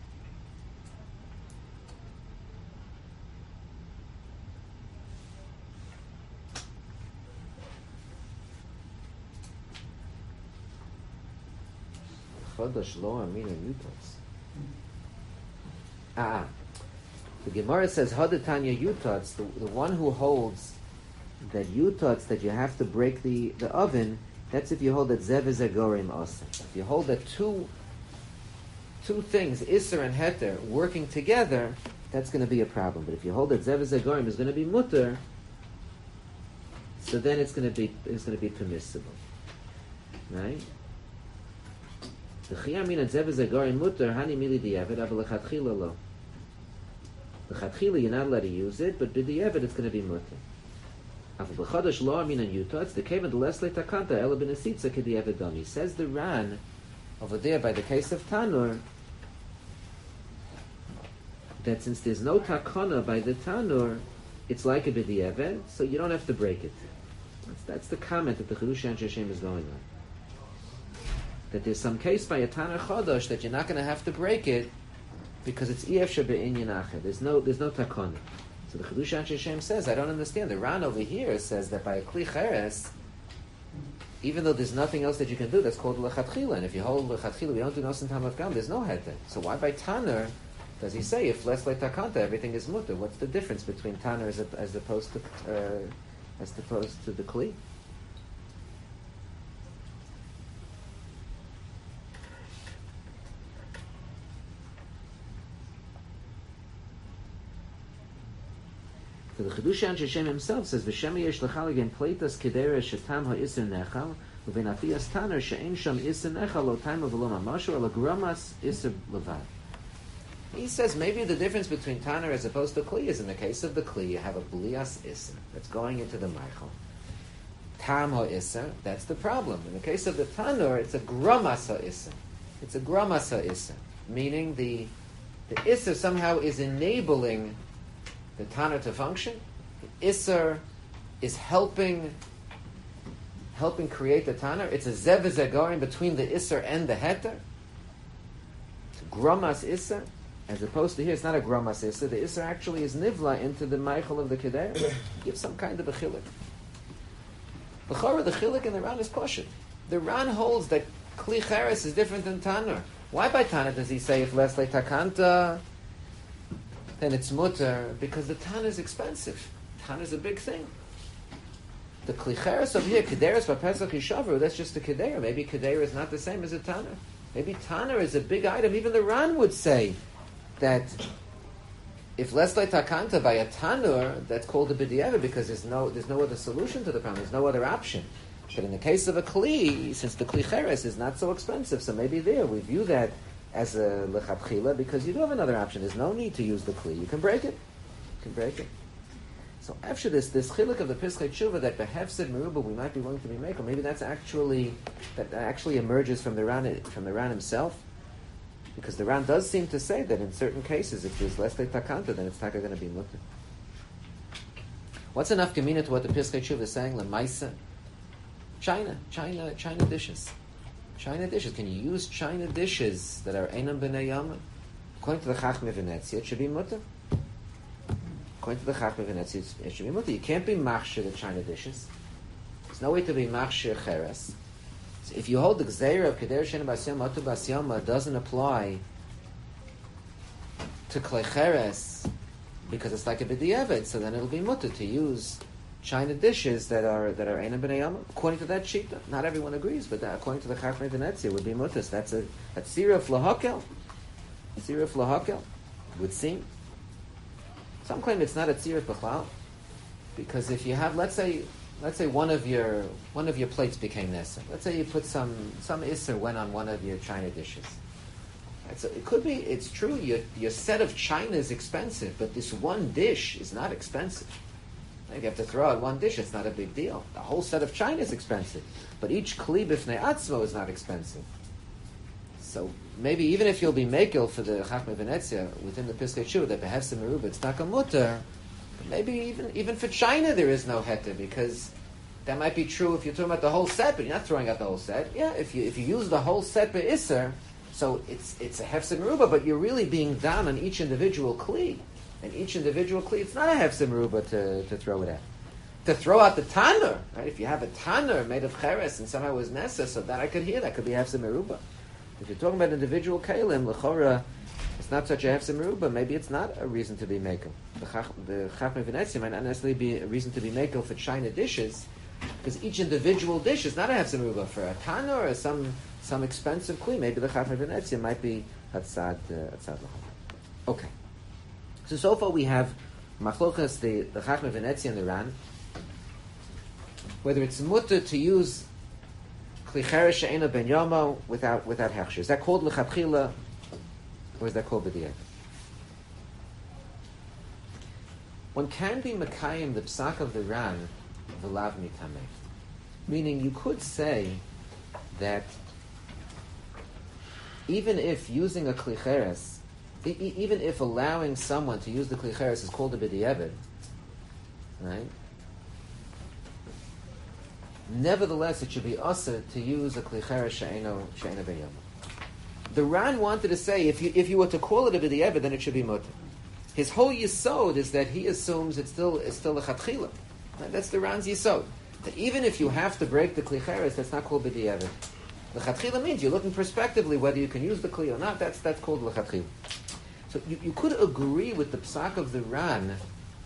Chodosh Lo Amina Yutans. Ah, the Gemara says Hadatanya Yutats, the, the one who holds that Yutats that you have to break the, the oven. That's if you hold that Zev is Agorim also. If you hold that two two things, Isser and Heter, working together, that's going to be a problem. But if you hold that Zev is Agorim is going to be Mutter, so then it's going to be it's going to be permissible, right? The Chiyamin and Zev is Agorim Mutter Hani Mili Diavad Aval Lechatchila Lo. The Lechatchila you're not allowed to use it, but B'Diavad it's going to be Mutter. Says the Ran over there by the case of Tanur that since there's no takana by the Tanur, it's like a b'di'evet, so you don't have to break it. That's, that's the comment that the Chidush and Sheshem is going on. That there's some case by a Tanur Chodosh that you're not going to have to break it because it's ef shebe'inyan acher. There's no there's no takana. So the Chidush and Sheshem says, I don't understand. The Ran over here says that by a Kli Cheres, even though there's nothing else that you can do, that's called Lechatchila. And if you hold Lechatchila, we don't do Nosen Tam of Gam, there's no Heter. So why by Tanur does he say, if less like Takanta, everything is Mutter? What's the difference between Tanur as, a, as opposed to uh, as opposed to the Kli? So the Chidush and Sheshem himself says, "V'shem yesh lechal again pleitas kedera shetam ha'isr nechal uvenafias taner she'en sham isr nechal lo time of lo mamashu ala gramas isr levad." He says maybe the difference between taner as opposed to kli is in the case of the kli you have a blias isr that's going into the meichel. Tam ha'isr, that's the problem. In the case of the tanur, it's a gramas ha'isr. It's a gramas ha'isr, meaning the the isr somehow is enabling the Tana to function, Isser is helping helping create the Tana. It's a Zev Zegorim between the Isser and the Heter. It's Gromas Isser, as opposed to here, it's not a Gromas Isser. The Isser actually is Nivla into the Meichel of the Kedei. Give some kind of a Chilik. B'chora, the Chilik in the Ran is Poshet. The Ran holds that Kli Cheres is different than Tanur. Why by Tana does he say if Leslie Takanta, then it's Mutter? Because the Tana is expensive. Tana is a big thing. The Kli Cheres over here, Kederes B'Pesach Yishavru, that's just a Kedera. Maybe Kedera is not the same as a Tana. Maybe Tana is a big item. Even the Ran would say that if Leslie Takanta by a Tanur, that's called a B'di'eva because there's no there's no other solution to the problem. There's no other option. But in the case of a Kli, since the Kli Cheres is not so expensive, so maybe there we view that as a Lechatchila because you do have another option. There's no need to use the Kli. You can break it. You can break it. So after this, this chiluk of the Pischei Tshuva that behefsid meruba we might be willing to be make, or maybe that's actually that actually emerges from the Ran from the Ran himself, because the Ran does seem to say that in certain cases, if there's less takanta, then it's taka going to be mutter. What's enough gemina to what the Pischei Tshuva is saying? Lemaisa, China, China, China dishes, China dishes. Can you use China dishes that are einam b'nei yama? According to the Chachmei Venezia, it should be mutter. According to the Chachmei Venezia, it should be mutter. You can't be machshir the China dishes. There's no way to be machshir cheres. So if you hold the gzeira of keder shenim b'asyam atu b'asyama doesn't apply to klei cheres because it's like a b'di'evet, so then it'll be mutter to use China dishes that are that are einam b'nei yama. According to that shita, not everyone agrees, but that, according to the Chachmei Venezia, it would be mutter. That's a that's sira flahakel. Sira flahakel would seem. Some claim it's not a tziruf b'chlal, because if you have, let's say, let's say one of your one of your plates became nesa. Let's say you put some some isser went on one of your china dishes. Right, so it could be, it's true, your your set of china is expensive, but this one dish is not expensive. If you have to throw out one dish, it's not a big deal. The whole set of china is expensive, but each kli b'fnei atzmo is not expensive. So maybe even if you'll be mekel for the Chachmei Venezia within the Pischei Tshuva that behefsim meruba it's taka mutter, maybe even even for China there is no heta because that might be true if you're talking about the whole set, but you're not throwing out the whole set. Yeah, if you if you use the whole set be'isser, so it's it's a hefsim meruba, but you're really being down on each individual kli, and each individual kli it's not a hefsim meruba to to throw it at. To throw out the tanur, right? If you have a tanur made of cheres and somehow was nesa, so that I could hear that could be hefsim meruba. If you're talking about individual kalim, l'chora, it's not such a hefsim meruba. Maybe it's not a reason to be mekel. The Chachmei Venezia might not necessarily be a reason to be mekel for china dishes, because each individual dish is not a hefsim meruba. For a tanur or some some expensive kli, maybe the Chachmei Venezia might be hatzad hatzad l'chora. Okay. So so far we have machlokas the the Chachmei Venezia and the Ran. Whether it's mutter to use klicheres she'ena ben yomo without without hechsher. Is that called lechatchila, or is that called b'di'evet? One can be mekayim the psak of the Ran v'lav mitameh. Meaning, you could say that even if using a klicheres, e- even if allowing someone to use the klicheres is called a b'di'evet, right? Nevertheless, it should be usher to use a klicheres she'ena she'ena ben yomo. The Ran wanted to say if you if you were to call it a b'di'evet, then it should be mutter. His whole yisod is that he assumes it's still it's still a chatchila. Right? That's the Ran's yisod. That even if you have to break the klicheres, that's not called b'di'evet. The chatchila means you're looking prospectively whether you can use the kli or not. That's that's called lechatchila. So you, you could agree with the psak of the Ran,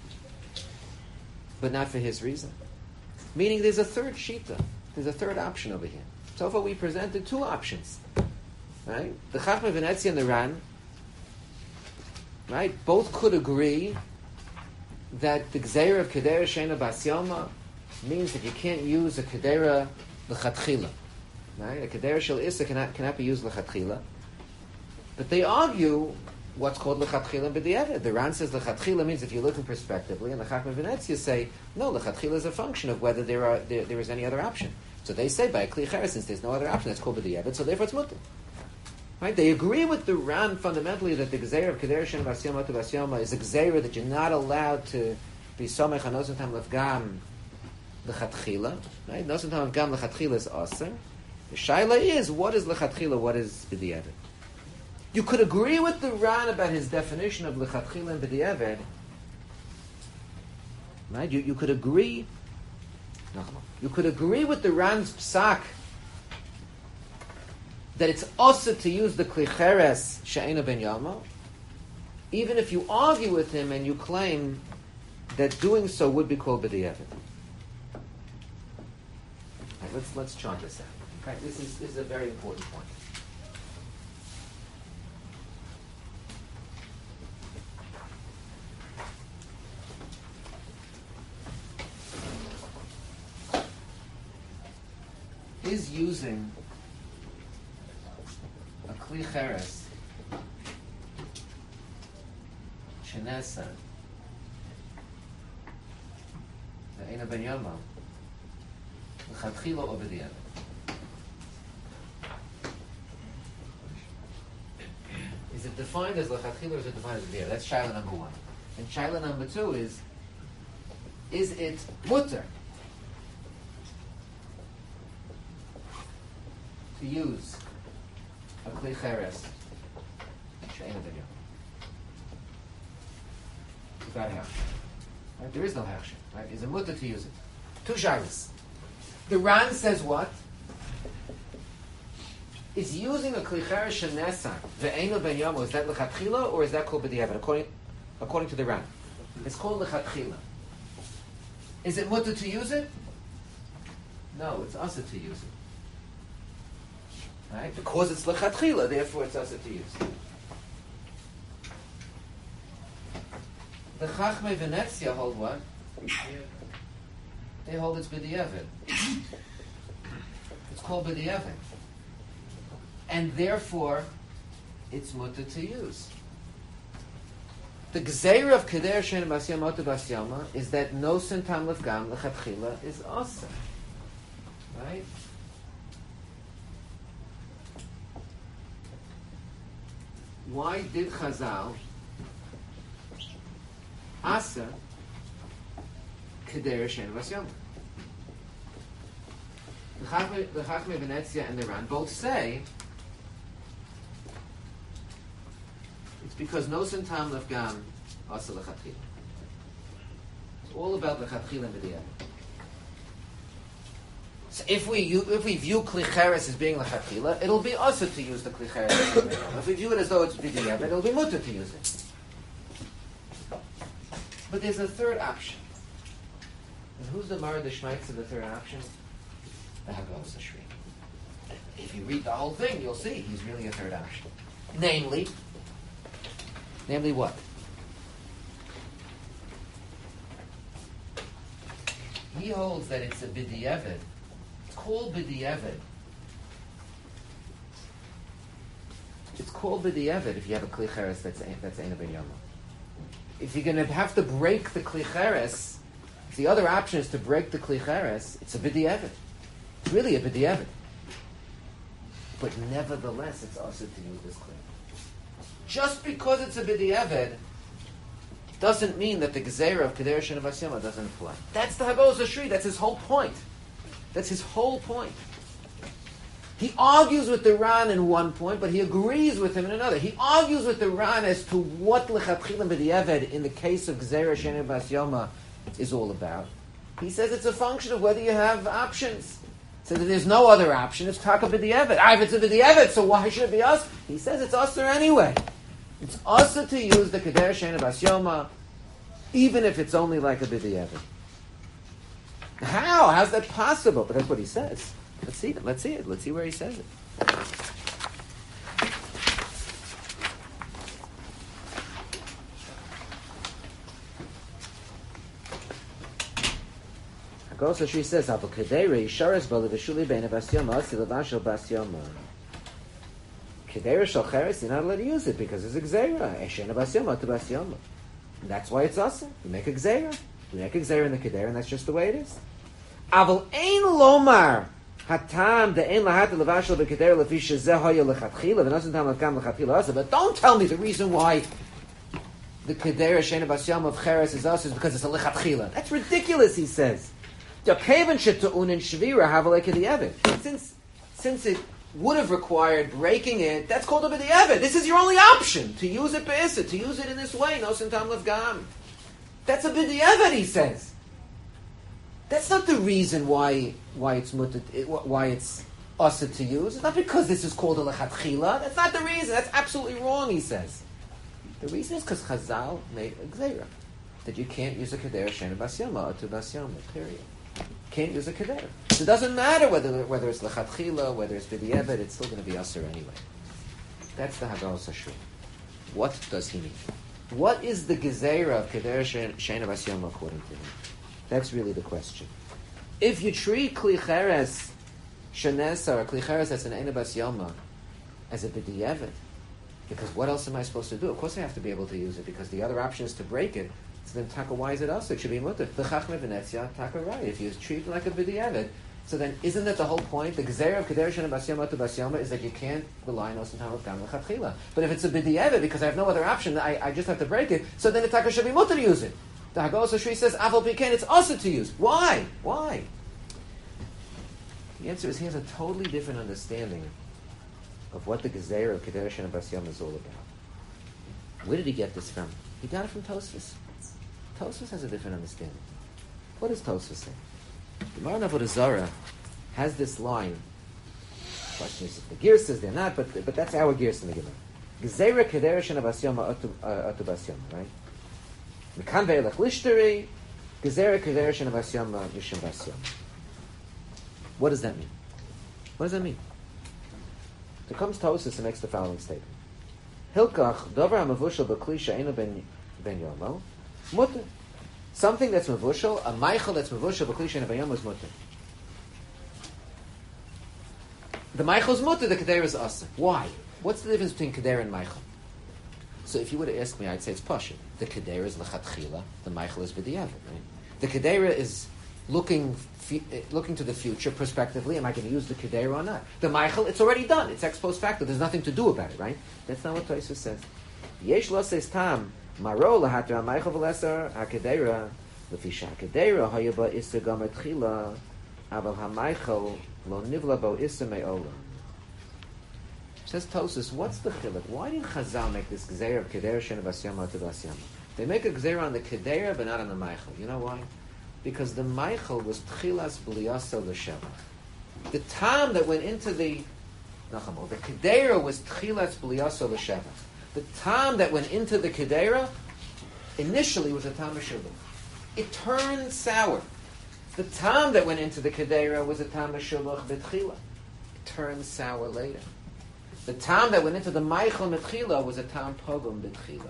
but not for his reason. Meaning there's a third shita. There's a third option over here. So far we presented two options. Right? The Chachmei Venezia and the Ran, right, both could agree that the Gzeira of Kedera She'ena Bas Yoma means that you can't use a Kedera L'chatchila. Right? A Kedera Shel Issa cannot, cannot be used L'chatchila. But they argue what's called lechatchila and b'di'evet. The Ran says lechatchila means if you're looking prospectively, and the Chachmei Venezia say no, lechatchila is a function of whether there are there, there is any other option. So they say by a kli cheres, since there's no other option, that's called b'di'evet. So therefore it's mutter. Right? They agree with the Ran fundamentally that the Gezeira of Kedera Shen Bas Yoma to Bas Yoma is a Gezeira that you're not allowed to be Somech on Nosen Tam Lefgam Lechatchila. Right? Nosen Tam Lefgam Lechatchila is Aser. The Shaila is, what is Lechatchila, what is B'di'evet? You could agree with the Ran about his definition of Lechatchila and B'di'evet. Right? You, you could agree, no, you could agree with the Ran's Psak that it's also to use the klicheres she'ena ben yama, even if you argue with him and you claim that doing so would be called b'di'evet. Right, let's let's chart this out. Okay, this is this is a very important point. Is using a kli cheres shenesa ve'ena ben yoma l'chatchila or b'di'evet. Is it defined as l'chatchila or is it defined as b'di'evet? That's shaila number one. And shaila number two is, is it mutter to use a kli cheres she'ena ben yoma without hechsher? Right? There is no hechsher. Right? Is it mutter to use it? Two shaylas. The Ran says what? Is using a kli cheres shenesa ve'ena ben yoma, is that lechatchila or is that called b'di'evet? According, according to the Ran, it's called lechatchila. Is it mutter to use it? No, it's asa to use it. Right? Because it's lechatchila, therefore it's asa to use. The Chachmei Venezia hold what? They hold it's b'di'evet. It's called b'di'evet. And therefore, it's mutter to use. The Gzeira of Kedera She'ena Bas Yoma to Bas Yoma is that no Sintam Lefgam lechatchila is asa. Right? Why did Chazal asa Kedera She'ena Bas Yoma? The Chachmei Venezia and the Ran both say it's because no Sintam Lefgam asa lechatchila. It's all about lechatchila and b'di'evet. So if we if we view kli cheres as being lechatchila, it'll be asa to use the kli cheres. If we view it as though it's b'di'evet, it'll be mutter to use it. But there's a third option. And who's the Mara Deshmaitz of the third option? The Hagos Ashri. If you read the whole thing, you'll see he's really a third option. Namely, namely what? He holds that it's a b'di'evet. It's called b'di'evet. It's called b'di'evet if you have a kli cheres that's that's Eina ben Yoma. If you're going to have to break the kli cheres, if the other option is to break the kli cheres, it's a b'di'evet. It's really a b'di'evet. But nevertheless, it's also to use this kli. Just because it's a b'di'evet doesn't mean that the Gezeira of Kedera She'ena Bas Yoma doesn't apply. That's the Hagos Ashri. That's his whole point. That's his whole point. He argues with the Ran in one point, but he agrees with him in another. He argues with the Ran as to what lechatchila b'di'evet in the case of Gezeira She'ena Bas Yoma is all about. He says it's a function of whether you have options. So that there's no other option. It's taka b'di'evet. Ah, if it's a b'di'evet, so why should it be us? He says it's us anyway. It's also to use the Kedera She'ena Bas Yoma, even if it's only like a b'di'evet. How? How's that possible? But that's what he says. Let's see it. Let's see it. Let's see where he says it. Hagos Ashri says, "Aval Kedera Yishares Bali V'Shuli Beina Bas Yoma Asi Levashel Bas Yoma." Kedera Shel Cheres, you're not allowed to use it because it's a Gzeira. She'ena Bas Yoma to Bas Yoma. And that's why it's us. We make a Gzeira. We make a Gzeira in the Kedera, and that's just the way it is. Aval Ein Lomar Hatam the ein lahat levashel b'kedera lefi shezeh haya lechatchila v'nasin tam lakam lechatchila asa. But don't tell me the reason why the kedera sheina basyam of cheres is us is because it's a lechatchila. That's ridiculous, he says. Since since it would have required breaking it, that's called a b'di'evet. This is your only option, to use it be'isa, to use it in this way. No sintam levgam. That's a b'di'evet, he says. That's not the reason why why it's mutter, why it's asa to use. It's not because this is called a lechatchila. That's not the reason. That's absolutely wrong, he says. The reason is because Chazal made a gzeira that you can't use a kedera sheina basyama or to basyama. Period. Can't use a kedera. So it doesn't matter whether whether it's lechatchila, whether it's b'di'evet. It's still going to be aser anyway. That's the Hagaros Hashur. What does he mean? What is the gezeira of kedera sheina basyama according to him? That's really the question. If you treat kli cheres shenesa or kli cheres as an eina basyama as a b'di'evet, because what else am I supposed to do? Of course I have to be able to use it, because the other option is to break it. So then, taka, why is it also? It should be mutter. The chachme v'netzia, taka, right. If you treat it like a b'di'evet, so then isn't that the whole point? The gzeira of kedera sheina basyama to basyama is that you can't rely on osin tam l'gam l'chatchila. But if it's a b'di'evet, because I have no other option, I, I just have to break it, so then the taka should be mutter to use it. The Haggadah Shri says, Aval Piken, it's also to use. Why? Why? The answer is he has a totally different understanding of what the Gezeira of Kedera Sheina Basyama is all about. Where did he get this from? He got it from Tosfos. Tosfos has a different understanding. What does Tosfos say? The Gemara Avodah Zarah has this line. The question is if the gear says they're not, but but that's our gears in the Gemara. Gezeira Kedera Sheina Basyama Atu Basyama, right? What does that mean? What does that mean? There comes Tosfos and makes the following statement. Hilkach davar hamavushal b'kli she'eino ben ben yomo mutter. Something that's mavushal, a meichel that's mavushal b'kli she'eino ben yomo is mutter. The meichel is mutter, the kedera is asa. Why? What's the difference between kedera and meichel? So if you were to ask me, I'd say it's pashut. The kedera is lechatchila, the meichel is b'di'evet, right? The kedera is looking f- looking to the future prospectively. Am I going to use the kedera or not? The meichel, it's already done. It's ex post facto. There's nothing to do about it, right? That's not what Tosfos says. Yesh lo says tam maro lahatra meichel v'leser hakedera lefisha hakedera hayaba iser gamer tchila aval hameichel lo nivla bo iser me'ola. Says Tosfos, what's the chiluk? Why did Chazal make this gzeira of kedera sheina basyama to basyama? They make a gzeira on the kedera, but not on the meichel. You know why? Because the meichel was tchilas b'liyasa l'sheva. The tam that went into the nachamo, the kedera was tchilas b'liyasa l'sheva. The tam that went into the kedera initially was a tam meshubach. It turned sour. The tam that went into the kedera was a tam meshubach b'tchila. It turned sour later. The tam that went into the meichel metchila was a tam pogum betchila.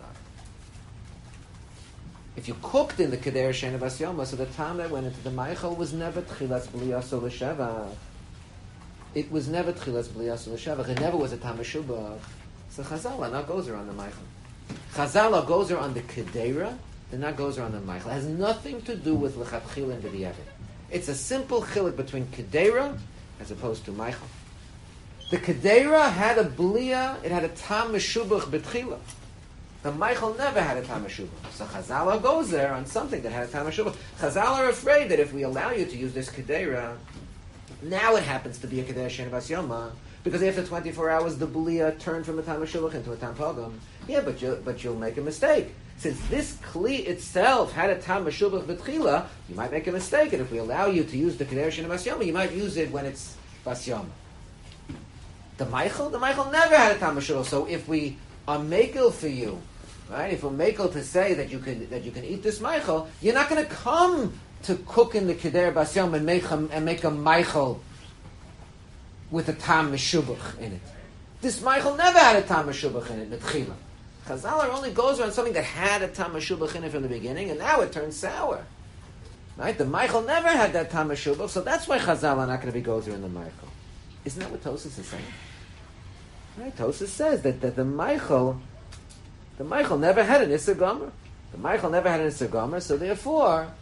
If you cooked in the kedera sheina basyama, so the tam that went into the meichel was never tchilas b'liyaso l'sheva. It was never tchilas b'liyaso l'sheva. It never was a tam meshubach. So Chazal now goes around the meichel. Chazal goes around the kedera, then not goes around the meichel. It has nothing to do with lechatchila and b'di'evet. It's a simple chiluk between kedera as opposed to meichel. The kedera had a blia, it had a tam meshubach betchila. The meichel never had a tam meshubach. So Chazal goes there on something that had a tam meshubach. Chazal are afraid that if we allow you to use this kedera, now it happens to be a kedera sheina basyama, because after twenty-four hours the blia turned from a tam meshubach into a tam pogum. Yeah, but you but you'll make a mistake. Since this kli itself had a tam meshubach betchila, you might make a mistake, and if we allow you to use the kedera sheina basyama, you might use it when it's basyama. The Meichel, the Meichel never had a tam meshubach. So if we are makel for you, right? If we're makel to say that you can that you can eat this Meichel, you're not going to come to cook in the kedera basyam and make a, and make a Meichel with a tam meshubach in it. This Meichel never had a tam meshubach in it. Metchila. Chazal only goes around something that had a tam meshubach in it from the beginning, and now it turns sour. Right? The Meichel never had that tam meshubach, so that's why Chazal are not going to be gozer in the Meichel. Isn't that what Tosfos is saying? Right? Tosfos says that, that the Meichel, the Meichel never had an Isser Gomer. The Isser never had an Isser Gomer, so therefore,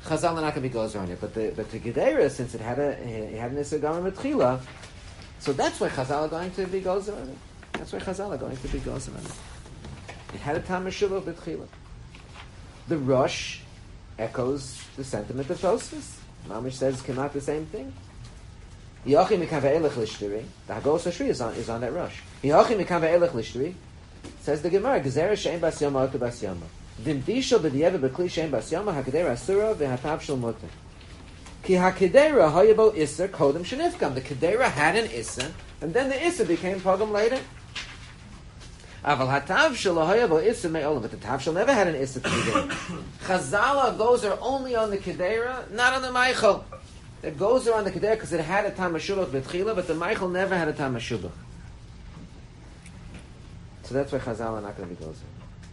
Chazal are not going to be gozer on it. But the but the Gedera, since it had a it had an Issa Gamar Metchila, so that's why Chazal are going to be gozer on it. That's why Chazal are going to be gozer on it. It had a Tam Meshuvah B'tchila. The Rosh echoes the sentiment of Tosfos. Mamish says cannot the same thing. Yochim mikava elech lishtiri. The Hagos Ashri is on is on that Rosh. Yochim mikava elech lishtiri. Says the Gemara, Gezerah she'en bas yama otu bas yama. V'imdishal b'di'eva b'kli she'en bas yama hakadera asura v'hatav shel mutter. Ki hakadera hayabo iser kodem shenifkam. The kadera had an iser, and then the iser became pogam later. Aval hatav shel hayabo iser me'olam. But the tav shel never had an iser to begin. Chazala goes are only on the kadera, not on the meichel. It goes are on the kadera because it had a tam meshubach b'tchila, but the meichel never had a tam meshubach. So that's why Chazal are not going to be gozer.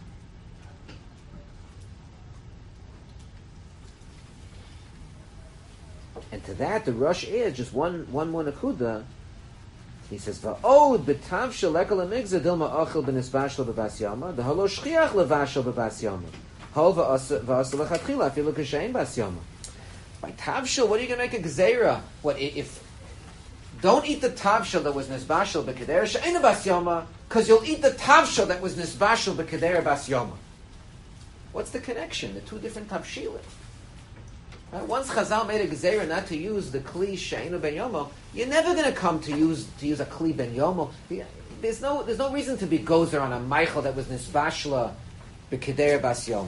And to that, the Rosh is just one one more nakuda. He says, "Va'od b'tav shelekel amigza dilma achil b'nisvashel b'bas yama, the halo shchiach levashel b'bas yama, hol va'asa lechatchila afilu kashein bas yama." By tavshil, what are you going to make a gzeira? What if? Don't eat the tavshil that was nisvashel b'kedera she'ena bas yama, because you'll eat the tavshil that was nisvashel b'kedera bas yama. What's the connection? The two different tavshilim. Right? Once Chazal made a gzeira not to use the kli she'ena ben yomo, you're never going to come to use to use a kli ben yomo. There's no there's no reason to be gozer on a meichel that was nisvashla b'kedera bas yomo.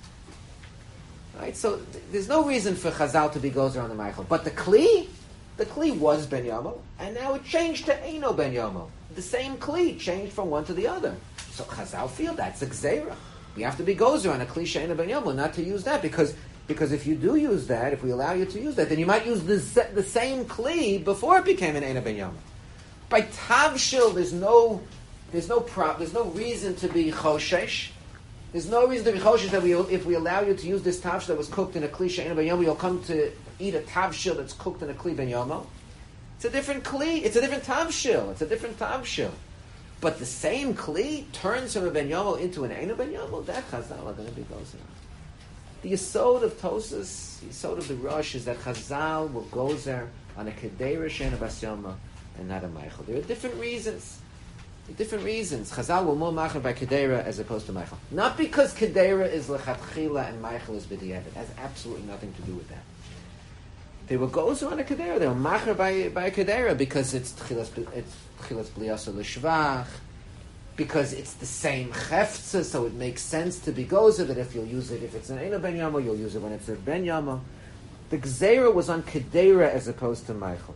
Right? So th- there's no reason for Chazal to be gozer on the meichel, but the kli. The kli was ben yomo, and now it changed to eino ben yomo. The same kli changed from one to the other. So Chazal feel that's a gzeira. We have to be gozer on a kli she'ena ben yomo, not to use that, because because if you do use that, if we allow you to use that, then you might use the the same kli before it became an eino ben yomo. By tavshil, there's no there's no prop, there's no reason to be choshesh. There's no reason to be choshesh that we, if we allow you to use this tavshil that was cooked in a kli she'ena ben yomo, you'll come to eat a tavshil that's cooked in a kli ben yomo. It's a different kli. It's a different tavshil. It's a different tavshil. But the same kli turns from a ben yomo into an eino ben yomo. That Chazal are going to be gozer. The yesod of Tosas, the yesod of the Rosh is that Chazal will gozer on a kedera she'ena bas yoma and not a meichel. There are different reasons. There are different reasons. Chazal will more macher by kedera as opposed to meichel. Not because kedera is lechatchila and meichel is b'diavad. It has absolutely nothing to do with that. They will gozer on a kedera. They will macher by by a kedera because it's tchilas it's tchilas bliyasa l'shvach, because it's the same cheftza, so it makes sense to be gozer that if you'll use it if it's an eino ben yama, you'll use it when it's a ben yama. The gzeira was on kedera as opposed to meichel.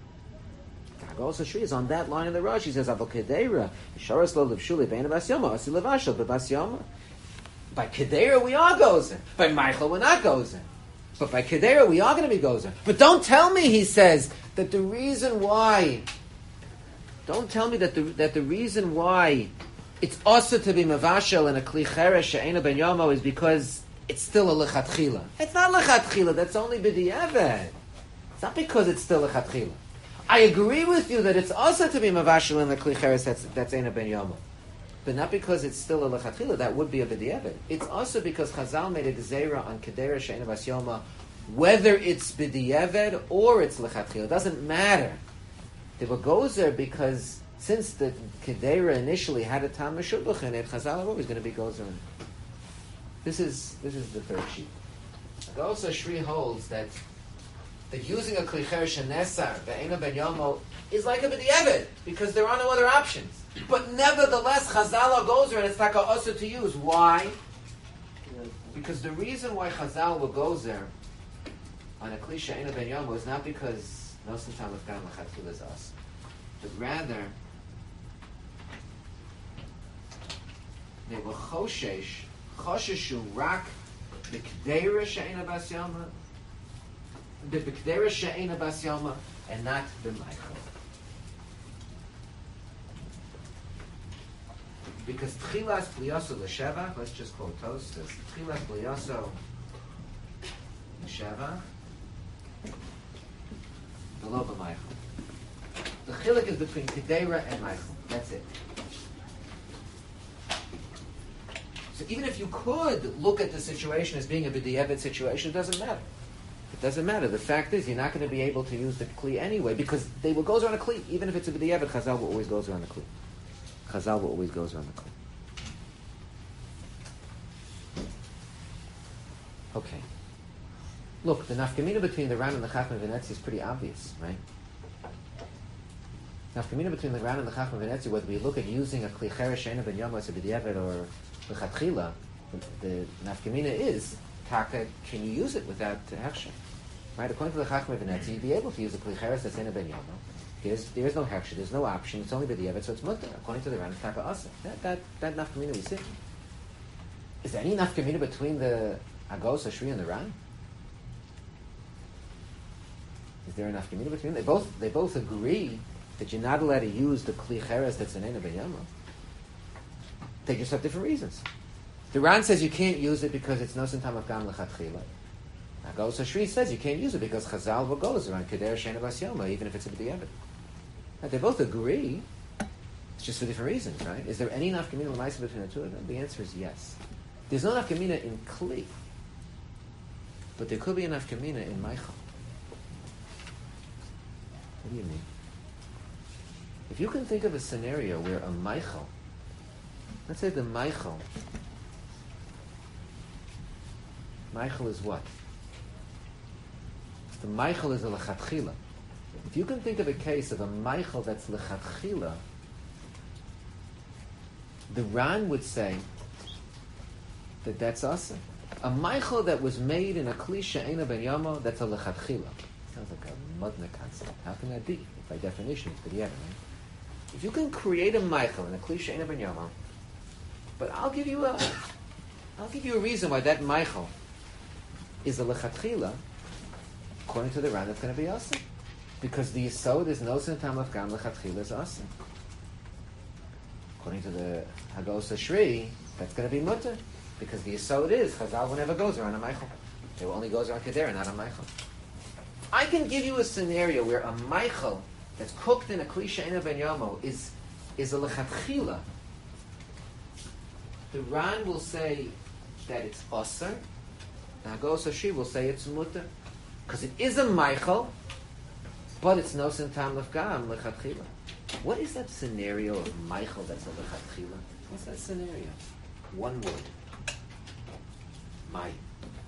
Also, Shri is on that line in the Rosh. He says, "Avo kedera isharas lo levshuli beina bas yama asi levashel bebas yama." By kedera we are gozer. By meichel we're not gozer. But by kedera we are going to be gozer. But don't tell me, he says, that the reason why. Don't tell me that the that the reason why it's also to be mavashel in a kli cheresh she'ena ben yomo is because it's still a lechatchila. It's not lechatchila. That's only b'diavad. It's not because it's still lechatchila. I agree with you that it's also to be mavashel in the kli cheresh that's that's eina ben yomo, but not because it's still a lechatchila. That would be a b'diavad. It's also because Chazal made a gezerah on kedera she'ena bas yoma, whether it's b'diavad or it's lechatchila. It doesn't matter. They were gozer because since the kedera initially had a tam meshubach in it, Chazal are always going to be gozer. This is this is the third sheet. And also Shri holds that that using a kli cheresh nesar ve'ena ben yomo is like a b'diavad because there are no other options. But nevertheless, Chazal gozer and it's taka also to use. Why? Because the reason why Chazal will gozer on a kli she'ena ben yomo is not because Nosan tam lefkan lechatchila is us, but rather they were choshesh chosheshu rak b'kedera she'ena bas yoma, the b'kedera she'ena bas yoma, and not b'meichel. Because tchilas bliyaso l'shevach, let's just quote Tosfos, tchilas bliyaso l'shevach, below b'meichel. The chiluk is between kedera and meichel. That's it. So even if you could look at the situation as being a b'di'evet situation, it doesn't matter. It doesn't matter. The fact is, you're not going to be able to use the kli anyway, because they will goes around a kli. Even if it's a b'di'evet, Chazal will always goes around the kli. Chazal will always goes around the kli. Okay. Look, the nafkamina between the Ran and the Chacham Venetzi is pretty obvious, right? Nafkamina between the Ran and the Chacham Venetzi, whether we look at using a kli cheresh she'eino ben yama as a b'di'evet or l'chatchila, the, the nafkamina is taka. Can you use it without hechsher? Right? According to the Chacham Venetzi, you'd be able to use a kli cheresh that's she'eino ben yama. There's there is no hechsher. There's no option. It's only b'di'evet, so it's mutter. According to the Ran, it's taka asa. That that that nafkamina we see. Is there any nafkamina between the Agos Ashri and the Ran? Is there enough community between them? They both they both agree that you're not allowed to use the kli cheres that's an ena b'yama. They just have different reasons. The Ran says you can't use it because it's nosen tam of gam lechatchila. Agos Ashri says you can't use it because Chazal goes around keder she'ena bas yoma, even if it's a b'di'evet. They both agree. It's just for different reasons, right? Is there any enough community l'maisa between the two of them? The answer is yes. There's no enough kamina in kli, but there could be enough kamina in Meichel. What do you mean? If you can think of a scenario where a Meichel, let's say the Meichel, Meichel is what? The Meichel is a lechatchila. If you can think of a case of a Meichel that's lechatchila, the Ran would say that that's asa. A Meichel that was made in a kli she'eino ben yama, that's a lechatchila. Sounds like a mudna concept. How can that be? By definition, it's b'di'evet, right? If you can create a Meichel in a kli she'eino ben yama, but I'll give you a, I'll give you a reason why that Meichel is a lechatchila. According to the Ran, it's going to be asa, because the yesod is nosen tam of gam lechatchila is asa. According to the Hagos Ashri, that's going to be mutter, because the yesod is Chazal never goes around a Meichel. It only goes around Kedera, not a Meichel. I can give you a scenario where a Meichel that's cooked in a kli she'eino ben yama is is a lechatchila. The Ran will say that it's osar. The Hagos Ashri will say it's mutter, because it is a Meichel, but it's nosen tam lefgam lechatchila. What is that scenario of Meichel that's a lechatchila? What's that scenario? One word. Mai.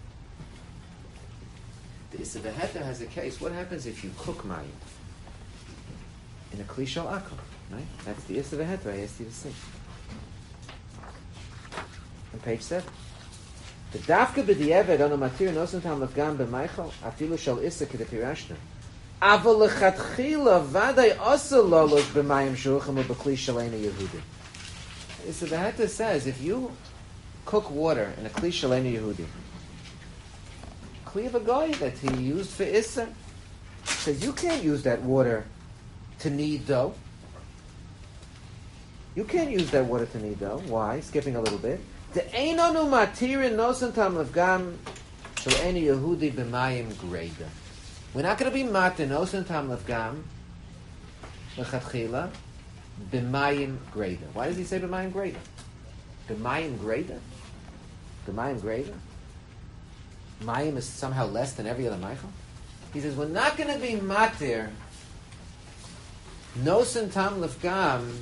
The Isavaheta has a case. What happens if you cook mayim in a kli shel akum? Right? That's the Isavaheta I asked you to see. On page seven. The dafka b'di'evet ono matir nosen tam lefgam b'Meichel afilu shel isa k'depirashna. Aval lechatchila vaday asa lolosh b'mayim shuchim u'b'kli shel eina Yehudi. Isavaheta says if you cook water in a kli shel eina Yehudi, kli of a guy that he used for Issa, says you can't use that water to knead dough. You can't use that water to knead dough. Why? Skipping a little bit. The einonu matirin nosen tam lefgam shel eina Yehudi b'mayim greda. We're not going to be matir nosen tam lefgam lechatchila b'mayim greda. Why does he say b'mayim greda? B'mayim greda? B'mayim greda? Mayim is somehow less than every other Meichel? He says, we're not going to be matir nosen tam lefgam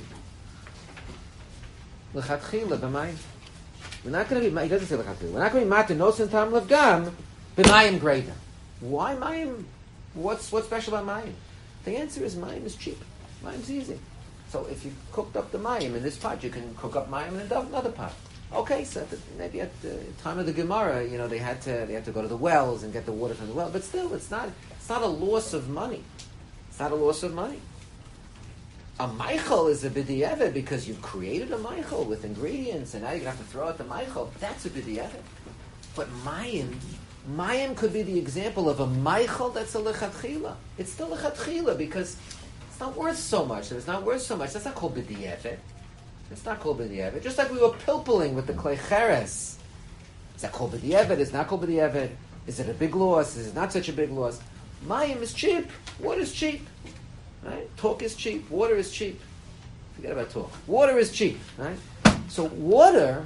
lechatchila b'mayim. We're not going to be, he doesn't say lechatchila, we're not going to be matir nosen tam lefgam b'mayim greda. Why mayim? What's what's special about mayim? The answer is mayim is cheap. Mayim's easy. So if you cooked up the mayim in this pot, you can cook up mayim in another pot. Okay, so the, maybe at the time of the Gemara, you know, they had to they had to go to the wells and get the water from the well. But still, it's not it's not a loss of money. It's not a loss of money. A Meichel is a b'di'evet because you created a Meichel with ingredients, and now you're going to have to throw out the Meichel. That's a b'di'evet. But mayim, mayim could be the example of a Meichel that's a lechatchila. It's still lechatchila because it's not worth so much. It's not worth so much. That's not called b'di'evet. It's not called b'di'evet. Just like we were pilpling with the klei cheres. Is that called b'di'evet? Is not called b'di'evet? Is it a big loss? Is it not such a big loss? Mayim is cheap. Water is cheap. Right? Talk is cheap. Water is cheap. Forget about talk. Water is cheap. Right? So water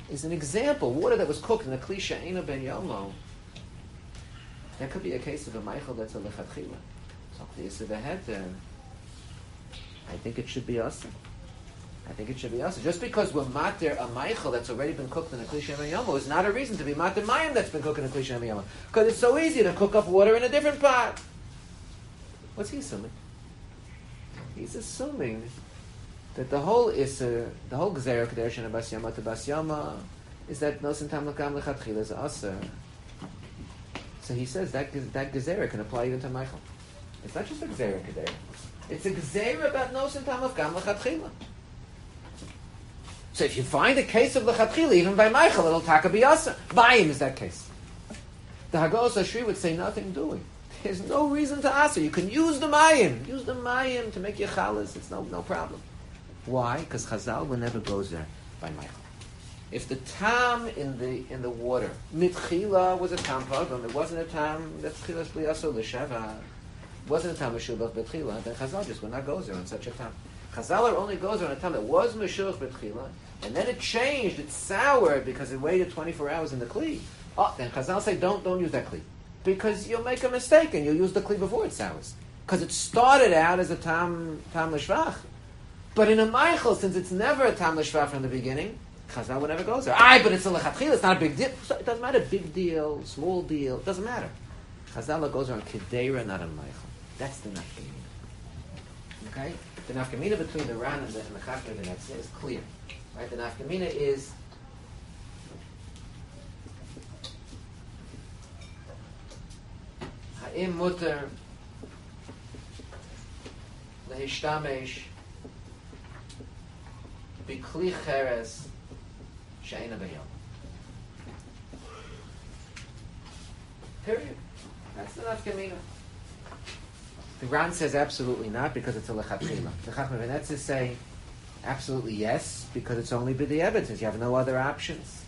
is an example. Water that was cooked in a Kli She'eino Ben Yomo, that could be a case of a Meichel that's a Lechatchila. So the Issa V'Heter, I think it should be Asa. I think it should be Asa. Just because we're mater a Meichel that's already been cooked in a Kli She'eino Ben Yomo is not a reason to be mater Mayim that's been cooked in a Kli She'eino Ben Yomo. Because it's so easy to cook up water in a different pot. What's he assuming? He's assuming that the whole Issa, the whole Gzeira K'der Shena Bas Yama to Bas Yama, is that Nosen Tam L'Kam L'Chatchila is Asa. So he says that that Gzeira can apply even to Michael. It's not just a Gzeira K'der. It's a Gzeira about Nosen Tam L'Kam L'Chatchila. So if you find a case of L'Chatchila, even by Michael, it'll taka be Asa. By him is that case. The Hagos Ashri would say nothing doing. There's no reason to Asa. You can use the Mayim. Use the Mayim to make your Chalas. It's no, no problem. Why? Because Chazal will never goes there by Michael. If the tam in the in the water mitchila was a tam pogrom, it wasn't a tam that's chilas bliaso l'sheva, wasn't a tam meshubach betchila, then Chazal just will not go there on such a tam. Chazal only goes there on a tam that was meshubach betchila, and then it changed, it soured because it waited twenty-four hours in the kli. Oh, then Chazal say don't don't use that kli because you'll make a mistake and you'll use the kli before it sours because it started out as a tam tam l'shvach. But in a Meichel, since it's never a Tam L'Shva from the beginning, Chazal would never go there. Aye, but it's a Lechatchila, it's not a big deal. So it doesn't matter, big deal, small deal, it doesn't matter. Chazal goes on Kedera, not on Meichel. That's the Nafkamina. Okay? The Nafkamina between the Ran and the, and the Chachma and the Netzah is clear. Right? The Nafkamina is Ha'im Mutter Lehishtamesh B'kli cheres she'ena b'yom. Period. That's the nafkamina. The Ran says absolutely not because it's a lechatchila. The Chachma V'Netzah say absolutely yes because it's only b'di'evet since you have no other options.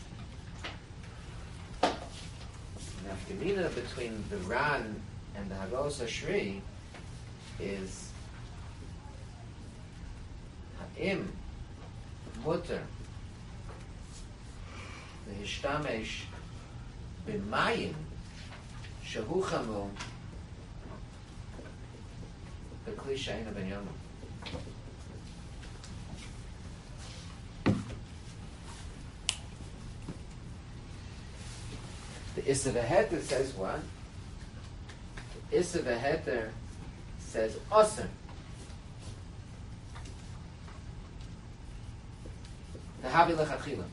The nafkamina between the Ran and the Hagos Ashri is ha'im mutter להשתמש במים שהוא חמור בכלי שאינו בן יום. The Issa V'Heter says what? The Issa V'Heter says awesome. The Habi Lechatchila.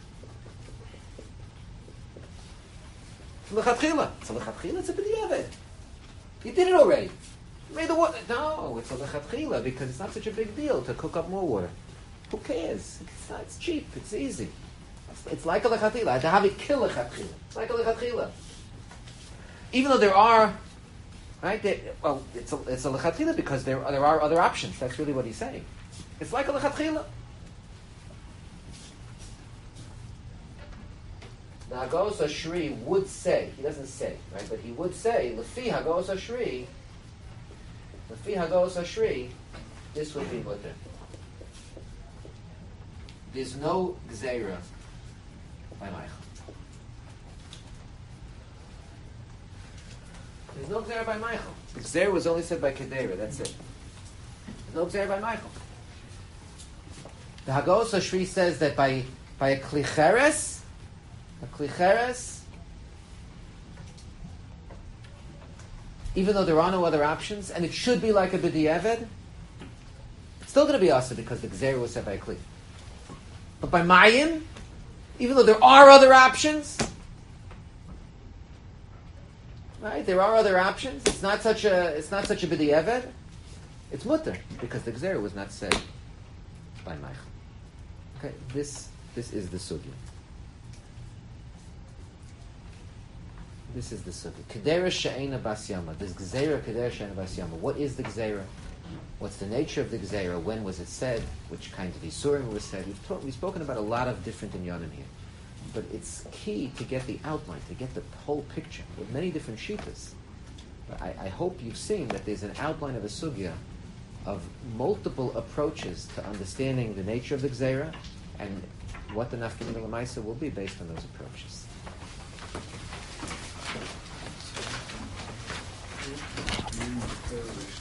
Lechatchila. It's a Lechatchila, it's a B'di'evet. You did it already. You made the water. No, it's a Lechatchila because it's not such a big deal to cook up more water. Who cares? It's, not, it's cheap, it's easy. It's, it's like a Lechatchila. The Habi kill Lechatchila. It's like a Lechatchila. Even though there are, right, there, well, it's a, it's a Lechatchila because there, there are other options. That's really what he's saying. It's like a Lechatchila. The Hagos Ashri would say, he doesn't say, right, but he would say, Lefi Hagos Ashri, Lefi Hagos Ashri, this would be mutter. There's no Gzeira by Michael. There's no Gzeira by Michael. The Gzeira was only said by Kedera, that's it. There's no Gzeira by Michael. The Hagos Ashri says that by, by a Klicheres, a klicheres, even though there are no other options, and it should be like a b'di'evet, it's still going to be asa because the gzeira was said by a kli. But by mayim, even though there are other options, right? There are other options. It's not such a. It's not such a b'di'evet. It's mutter because the gzeira was not said by Michael. Okay, this this is the sugya. This is the sugya. Kedera she'ena bas yama. This gzeira kedera she'ena bas yama. What is the gzeira? What's the nature of the gzeira? When was it said? Which kind of isurim was said? We've, talk, we've spoken about a lot of different inyanim here, but it's key to get the outline, to get the whole picture with many different shittas. I, I hope you've seen that there's an outline of a sugya of multiple approaches to understanding the nature of the gzeira And what the nafkamina l'maisa will be based on those approaches. Mm,